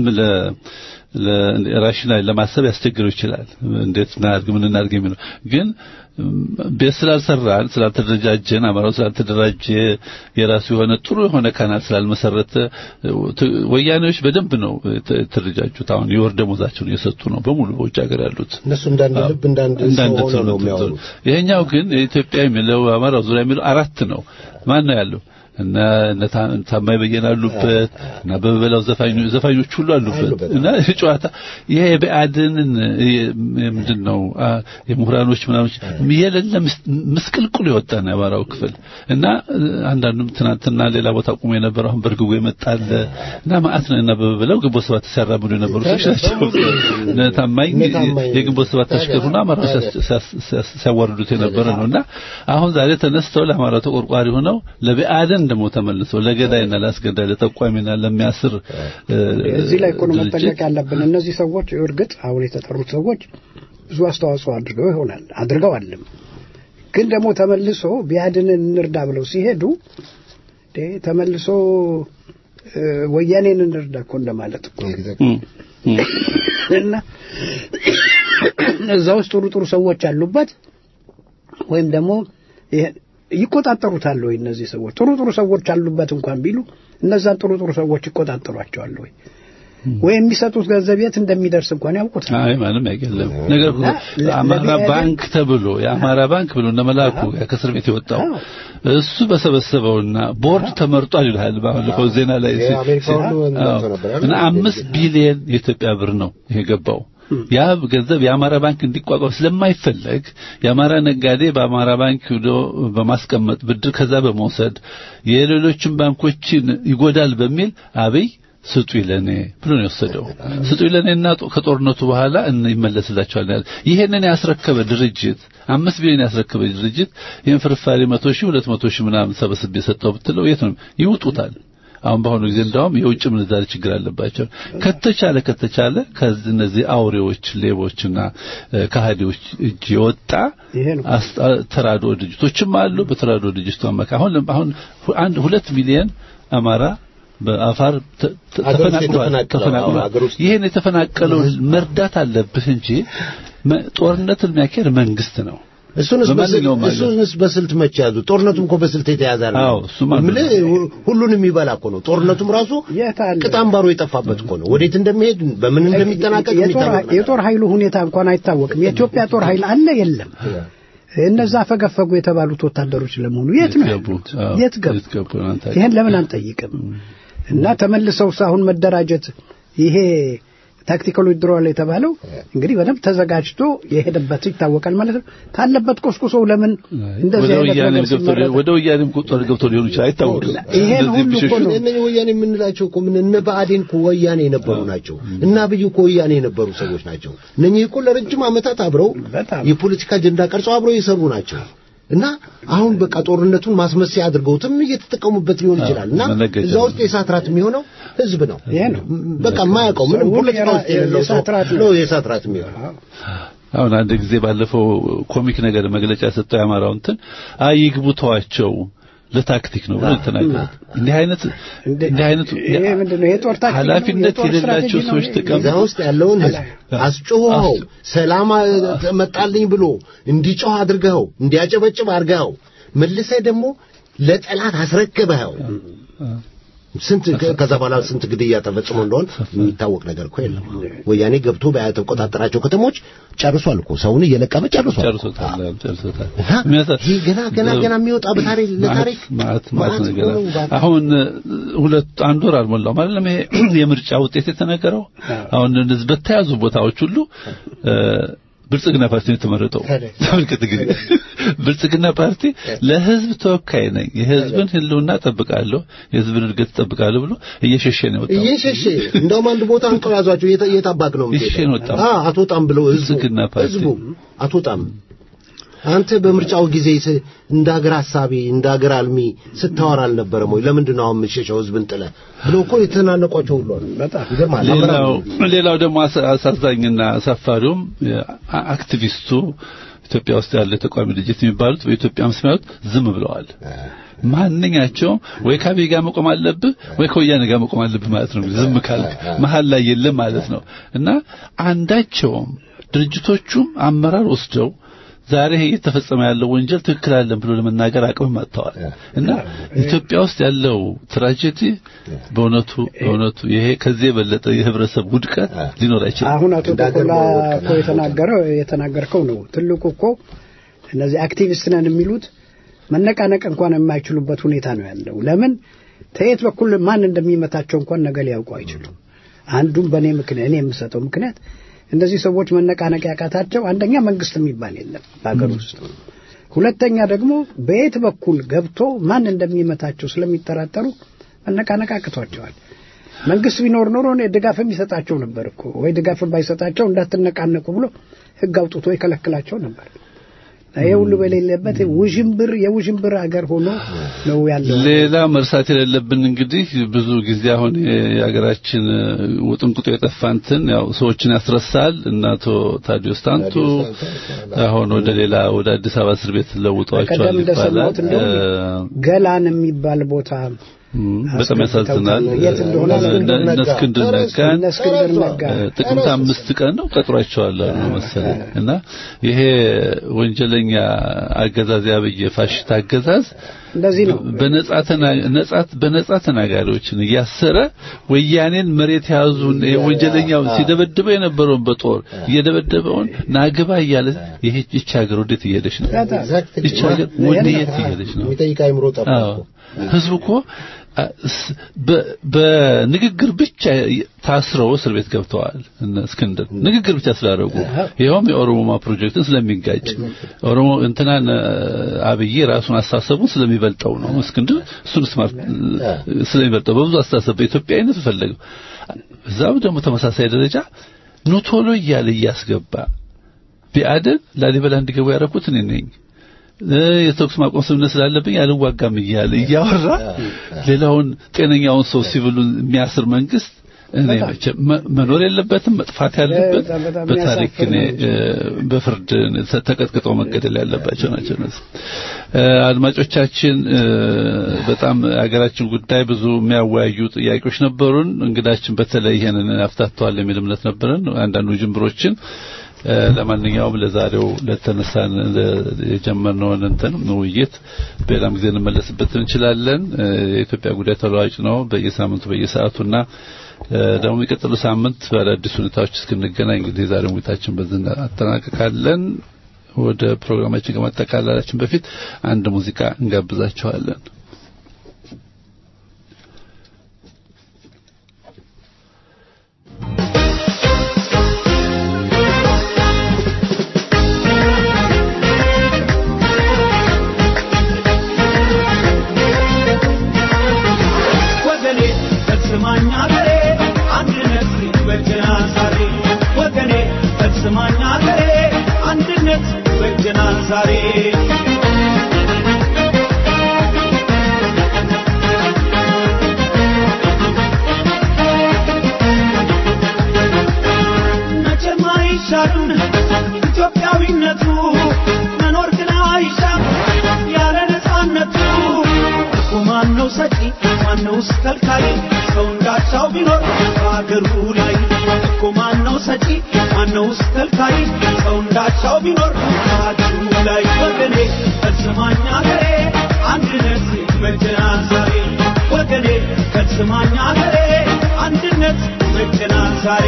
ለራሽናል ለማሰብ ያስቸግረው ይችላል። እንዴት ምን እናድርግ የሚለው ግን በስላልሰራን ስላልተደራጀን አማራው ስላልተደራጀ የራሱ የሆነ ጥሩ የሆነ ካናል ስላልመሰረተ ወያኔዎች በደንብ ነው ተደራጁት። አሁን የወር ደሞዛቸውን እየሰጡ ነው በሙሉ በውጭ ሀገር ያሉት እነሱ እንዳንድ ሰው ነው የሚያወሩት። ይሄኛው ግን ኢትዮጵያ የሚለው አማራው ዙሪያ የሚለው 4 ነው። ማን ነው ያለው? እና ታማኝ በየነ አሉበት እና በበላው ዘፋኞች ሁሉ አሉበት እና ጨዋታ ይሄ ቢአደንን ምንድነው የምሁራኖች ምናምን የሌለ ምስቅልቅሉ ይወጣ ነው ያባራው ክፍል እና አንዳንዱም ትናንትና ሌላ ቦታ ቆሞ የነበረው አሁን በርግጎ ይመጣል እና ማአት ነው እና በበላው ግንቦት 7 ሲያራምዱ የነበሩ ሰዎች ናቸው። ታማኝ የግንቦት 7 ተሽከሩና አማራ ሲያዋርዱት የነበረ ነውና አሁን ዛሬ ተነስተው ለአማራ ተቆርቋሪ ሆነው ለቢአደን ደሞ ተመልሰው ለገዳይና ለአስገዳይ ለተቋሚና ለሚያስር እዚህ ላይ እኮ ነው መጠንቀቅ ያለብን። እነዚህ ሰዎች እርግጥ አሁን የተጠሩት ሰዎች ብዙ አስተዋጽኦ አድርገዋልም ግን ደግሞ ተመልሶ ቢአደንን እንርዳ ብለው ሲሄዱ ተመልሶ ወያኔን እንርዳ እኮ እንደማለት እኮ እና እዛው ጥሩ ሰዎች አሉበት ወይም ደግሞ ይቆጣጠሩታል ወይ? እነዚህ ሰዎች ጥሩ ሰዎች አሉበት እንኳን ቢሉ እነዛን ጥሩ ሰዎች ይቆጣጠሯቸዋል ወይ? ወይ የሚሰጡት ገንዘብ የት እንደሚደርስ እንኳን ያውቁታል? አይ ማንም አይገለም ነገር አማራ ባንክ ተብሎ የአማራ ባንክ ብሎ እንደመላኩ ከእስር ቤት የወጣው እሱ በሰበሰበውና ቦርድ ተመርጧል ይላል ባለፈው ዜና ላይ እና 5 ቢሊዮን የኢትዮጵያ ብር ነው ይሄ ገባው። ያ ገንዘብ የአማራ ባንክ እንዲቋቋም ስለማይፈልግ የአማራ ነጋዴ በአማራ ባንክ ሄዶ በማስቀመጥ ብድር ከዛ በመውሰድ የሌሎችን ባንኮችን ይጎዳል በሚል አብይ ስጡ ይለኔ ብሎ ነው የወሰደው። ስጡ ይለኔና ከጦርነቱ በኋላ ይመለስላቸዋል። ይሄንን ያስረከበ ድርጅት 5 ቢሊዮን ያስረከበ ድርጅት ይሄን ፍርፋሪ 100,000 200,000 ምናምን ሰበስብ የሰጠው ብትለው የት ነው ይውጡታል። አሁን በአሁኑ ጊዜ እንደውም የውጭ ምንዛሪ ችግር አለባቸው። ከተቻለ ከዚህ እነዚህ አውሬዎች ሌቦችና ከሃዲዎች እጅ የወጣ ተራድኦ ድርጅቶችም አሉ። በተራድኦ ድርጅቱ አሁን 2 ሚሊዮን አማራ በአፋር ተፈናቅሏል። ይሄን የተፈናቀለው መርዳት አለብህ እንጂ ጦርነትን የሚያካሄድ መንግስት ነው። እሱንስ በስልት መቻሉ ጦርነቱም እኮ በስልት የተያዘ ነው። ሁሉንም ይበላ እኮ ነው። ጦርነቱም ራሱ ቅጣምባሩ የጠፋበት እኮ ነው። ወዴት እንደሚሄድ በምን እንደሚጠናቀቅ የጦር ኃይሉ ሁኔታ እንኳን አይታወቅም። የኢትዮጵያ ጦር ኃይል አለ የለም? እነዛ ፈገፈጉ የተባሉት ወታደሮች ለመሆኑ የት ገቡ? ይሄን ለምን አንጠይቅም? እና ተመልሰው ሳሁን መደራጀት ይሄ ታክቲካል ዊድሮዋል የተባለው እንግዲህ በደንብ ተዘጋጅቶ የሄደበት ይታወቃል ማለት ነው። ካለበት ቆስቁሶ ለምን እንደዚህ አይነት ወደ ወያኔም ቁጥር ገብቶ ሊሆን ይችላል አይታወቅም። ይሄን ሁሉ ነው እነኚህ ወያኔ የምንላቸው እኮ ምን እነ ብአዴን እኮ ወያኔ የነበሩ ናቸው እና አብይ እኮ ወያኔ የነበሩ ሰዎች ናቸው። እነኚህ እኮ ለረጅም ዓመታት አብረው የፖለቲካ አጀንዳ ቀርጸው አብረው የሰሩ ናቸው እና አሁን በቃ ጦርነቱን ማስመሰያ አድርገውትም እየተጠቀሙበት ሊሆን ይችላልና እዛ ውስጥ የሳትራት የሚሆነው ህዝብ ነው። ይሄ ነው በቃ የማያውቀው ምንም ፖለቲካ ውስጥ የሌለው ነው የሳትራት የሚሆነው። አሁን አንድ ጊዜ ባለፈው ኮሚክ ነገር መግለጫ ሰጠው ያማራው እንትን ይግቡ ተዋቸው ለታክቲክ ነው ብሎ ተናገረ። እንዲህ አይነት ይሄ ምንድነው የጦር ታክቲክ ኃላፊነት የሌላቸው ሰዎች ተቀምጠው እዛ ውስጥ ያለውን አስጮኸው ሰላም መጣልኝ ብሎ እንዲጮህ አድርገው እንዲያጨበጭብ አድርገው መልሰህ ደግሞ ለጠላት አስረክበው ስንት ከዛ በኋላ ስንት ግድያ ተፈጽሞ እንደሆነ የሚታወቅ ነገር እኮ የለም። ወያኔ ገብቶ በተቆጣጠራቸው ከተሞች ጨርሷል እኮ ሰውን እየለቀመ ጨርሷል። ገና የሚወጣ በታሪክ ለታሪክ ማለት ነገር አሁን አንድ ወር አልሞላው ማለት ነው ይሄ የምርጫ ውጤት የተነገረው። አሁን እንደዚህ በተያዙ ቦታዎች ሁሉ ብልጽግና ፓርቲ የተመረጠው ተመልከት። ግን ብልጽግና ፓርቲ ለህዝብ ተወካይ ነኝ የህዝብን ህልውና ጠብቃለሁ የህዝብን እድገት ጠብቃለሁ ብሎ እየሸሸ ነው ወጣው። እየሸሸ እንደውም አንድ ቦታ አንቀው ያዟቸው የታባክ ነው የሚሄደው አትወጣም ብለው ብልጽግና ፓርቲ ህዝቡ አትወጣም። አንተ በምርጫው ጊዜ እንደ ሀገር ሐሳቢ እንደ ሀገር አልሚ ስታወራ አልነበረም ወይ? ለምንድን ነው አሁን ምሽሻው ህዝብን ጥለ ብሎ እኮ የተናነቋቸው ሁሉ ነው። በጣም ይገርማል። ሌላው ደግሞ አሳዛኝና አሳፋሪውም አክቲቪስቱ ኢትዮጵያ ውስጥ ያለ ተቋሚ ድርጅት የሚባሉት በኢትዮጵያ መስማት ዝም ብለዋል። ማንኛቸውም ወይ ከአብይ ጋር መቆም አለብህ ወይ ከወያኔ ጋር መቆም አለብህ ማለት ነው። ዝም ካልክ መሀል ላይ የለም ማለት ነው። እና አንዳቸውም ድርጅቶቹም አመራር ወስደው ዛሬ እየተፈጸመ ያለው ወንጀል ትክክል አይደለም ብሎ ለመናገር አቅም አጥተዋል። እና ኢትዮጵያ ውስጥ ያለው ትራጀዲ በእውነቱ ይሄ ከዚህ የበለጠ የህብረተሰብ ውድቀት ሊኖር አይችልም። አሁን አቶ ተቆላ እኮ የተናገርከው ነው ትልቁ እኮ እነዚህ አክቲቪስት ነን የሚሉት መነቃነቅ እንኳን የማይችሉበት ሁኔታ ነው ያለው። ለምን ተየት በኩል ማን እንደሚመታቸው እንኳን ነገር ሊያውቁ አይችሉም። አንዱም በእኔ ምክንያት እኔ የምሰጠው ምክንያት እንደዚህ ሰዎች መነቃነቅ ያቃታቸው አንደኛ መንግስት የሚባል የለም በአገር ውስጥ፣ ሁለተኛ ደግሞ በየት በኩል ገብቶ ማን እንደሚመታቸው ስለሚጠራጠሩ መነቃነቅ አቅቷቸዋል። መንግስት ቢኖር ኖሮ ድጋፍ የሚሰጣቸው ነበር እኮ ወይ ድጋፍ ባይሰጣቸው እንዳትነቃነቁ ብሎ ህግ አውጥቶ ይከለክላቸው ነበር። ሁሉ በሌለበት የውዥንብር ሀገር ሆኖ ነው ያለው። ሌላ መርሳት የሌለብን እንግዲህ ብዙ ጊዜ አሁን የሀገራችን ውጥንቁጦ የጠፋንትን ያው ሰዎችን ያስረሳል። እናቶ ታዲዮስ ታንቱ አሁን ወደ አዲስ አበባ እስር ቤት ለውጧቸዋል ይባላል። ገላን የሚባል ቦታ በጣም ያሳዝናል። እስክንድር ነጋ ጥቅምት 5 ቀን ነው ቀጥሯቸዋል መሰለኝ። እና ይሄ ወንጀለኛ አገዛዝ ያብይ ፋሽስት አገዛዝ እንደዚህ ነው በነጻ ተናጋሪዎችን እያሰረ ወያኔን መሬት ያዙን ወንጀለኛው ሲደበድበው የነበረውን በጦር እየደበደበውን ናግባ እያለ ይህች ሀገር ወዴት እየሄደች ነው? ይህች ሀገር ወዴት እየሄደች ነው? ህዝቡ እኮ በንግግር ብቻ ታስረው እስር ቤት ገብተዋል። እስክንድር ንግግር ብቻ ስላደረጉ ይሄውም የኦሮሞማ ፕሮጀክትን ስለሚጋጭ ኦሮሞ እንትናን አብይ ራሱን አስተሳሰቡን ስለሚበልጠው ነው። እስክንድር እሱን ስማርት ስለሚበልጠው በብዙ አስተሳሰብ በኢትዮጵያዊነት ፈለገው። እዛው ደግሞ ተመሳሳይ ደረጃ ኑቶሎ እያለ እያስገባ ቢአደን ላሊበላ እንዲገቡ ያደረኩት እኔ ነኝ የተኩስ ማቆም ስምምነት ስላለብኝ አልዋጋም እያለ እያወራ ሌላውን ጤነኛውን ሰው ሲቪሉን የሚያስር መንግስት መኖር የለበትም መጥፋት ያለበት በታሪክ በፍርድ ተቀጥቅጠው መገደል ያለባቸው ናቸው። አድማጮቻችን በጣም ሀገራችን ጉዳይ ብዙ የሚያወያዩ ጥያቄዎች ነበሩን። እንግዳችን በተለይ ይሄንን አፍታተዋል የሚል እምነት ነበረን። አንዳንዱ ጅምሮችን ለማንኛውም ለዛሬው ለተነሳን የጀመርነውን ውይይት በሌላም ጊዜ እንመለስበት እንችላለን። የኢትዮጵያ ጉዳይ ተለዋጭ ነው በየሳምንቱ በየሰዓቱና ደግሞ የሚቀጥለው ሳምንት በአዳዲስ ሁኔታዎች እስክንገናኝ እንግዲህ ዛሬው ውይይታችን በዚህ አጠናቅቃለን። ወደ ፕሮግራማችን ከመጠቃለላችን በፊት አንድ ሙዚቃ እንጋብዛችኋለን። ከልካይ ሰው እንዳቻው ቢኖር በአገሩ ላይ እኮ ማነው ሰጪ ማነው ከልካይ ሰው እንዳቻው ቢኖር በአገሩ ላይ ወገኔ ከስማኛ ገሬ አንድነት መጀናን ዛሬ ወገኔ ከስማኛ ገሬ አንድነት መጀናን ዛሬ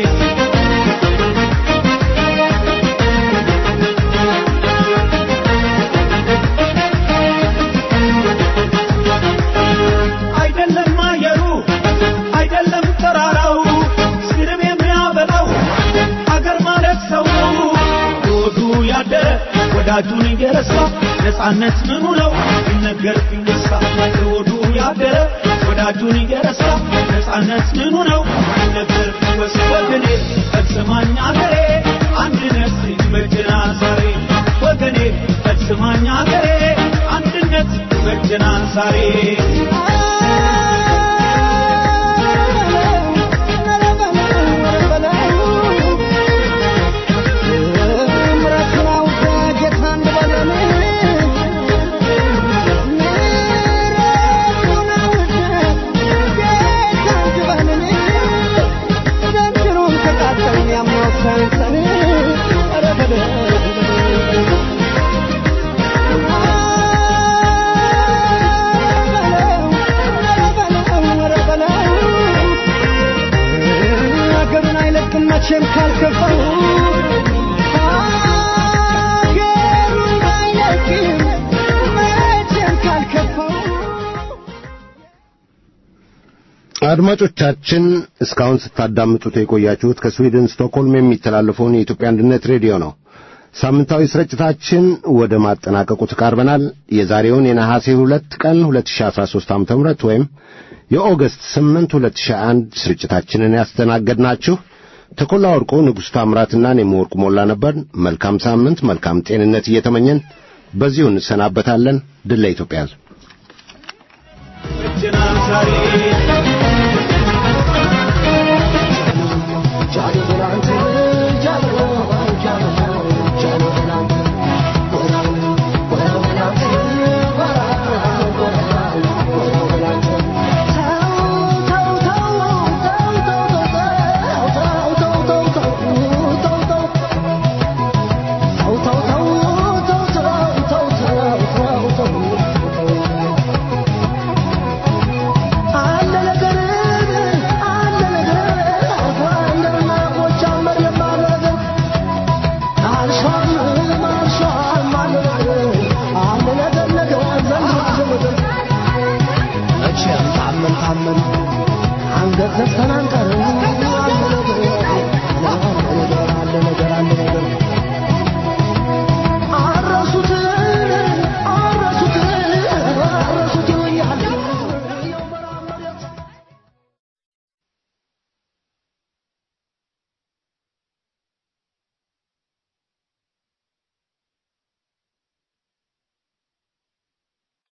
ወዳጁን ይገረሳ ነፃነት ምኑ ነው ይነገር ይነሳ ወዱ ያደረ ወዳጁን ይገረሳ ነፃነት ምኑ ነው ይነገር ወገኔ ፈጽማኛ ገሬ አንድነት መጀና ዛሬ ወገኔ ፈጽማኛ ገሬ አንድነት መጀና ዛሬ መቼም ካልከፋው አገሩን አይለቅም መቼም ካልከፋው አድማጮቻችን እስካሁን ስታዳምጡት የቆያችሁት ከስዊድን ስቶክሆልም የሚተላለፈውን የኢትዮጵያ አንድነት ሬዲዮ ነው። ሳምንታዊ ስርጭታችን ወደ ማጠናቀቁ ተቃርበናል። የዛሬውን የነሐሴ 2 ቀን 2013 ዓ.ም ወይም የኦገስት 8 2001 ስርጭታችንን ያስተናገድናችሁ ተኮላ ወርቁ ንጉሥ ታምራትና እኔም ወርቁ ሞላ ነበር። መልካም ሳምንት መልካም ጤንነት እየተመኘን በዚሁ እንሰናበታለን። ድል ለኢትዮጵያ ሕዝብ።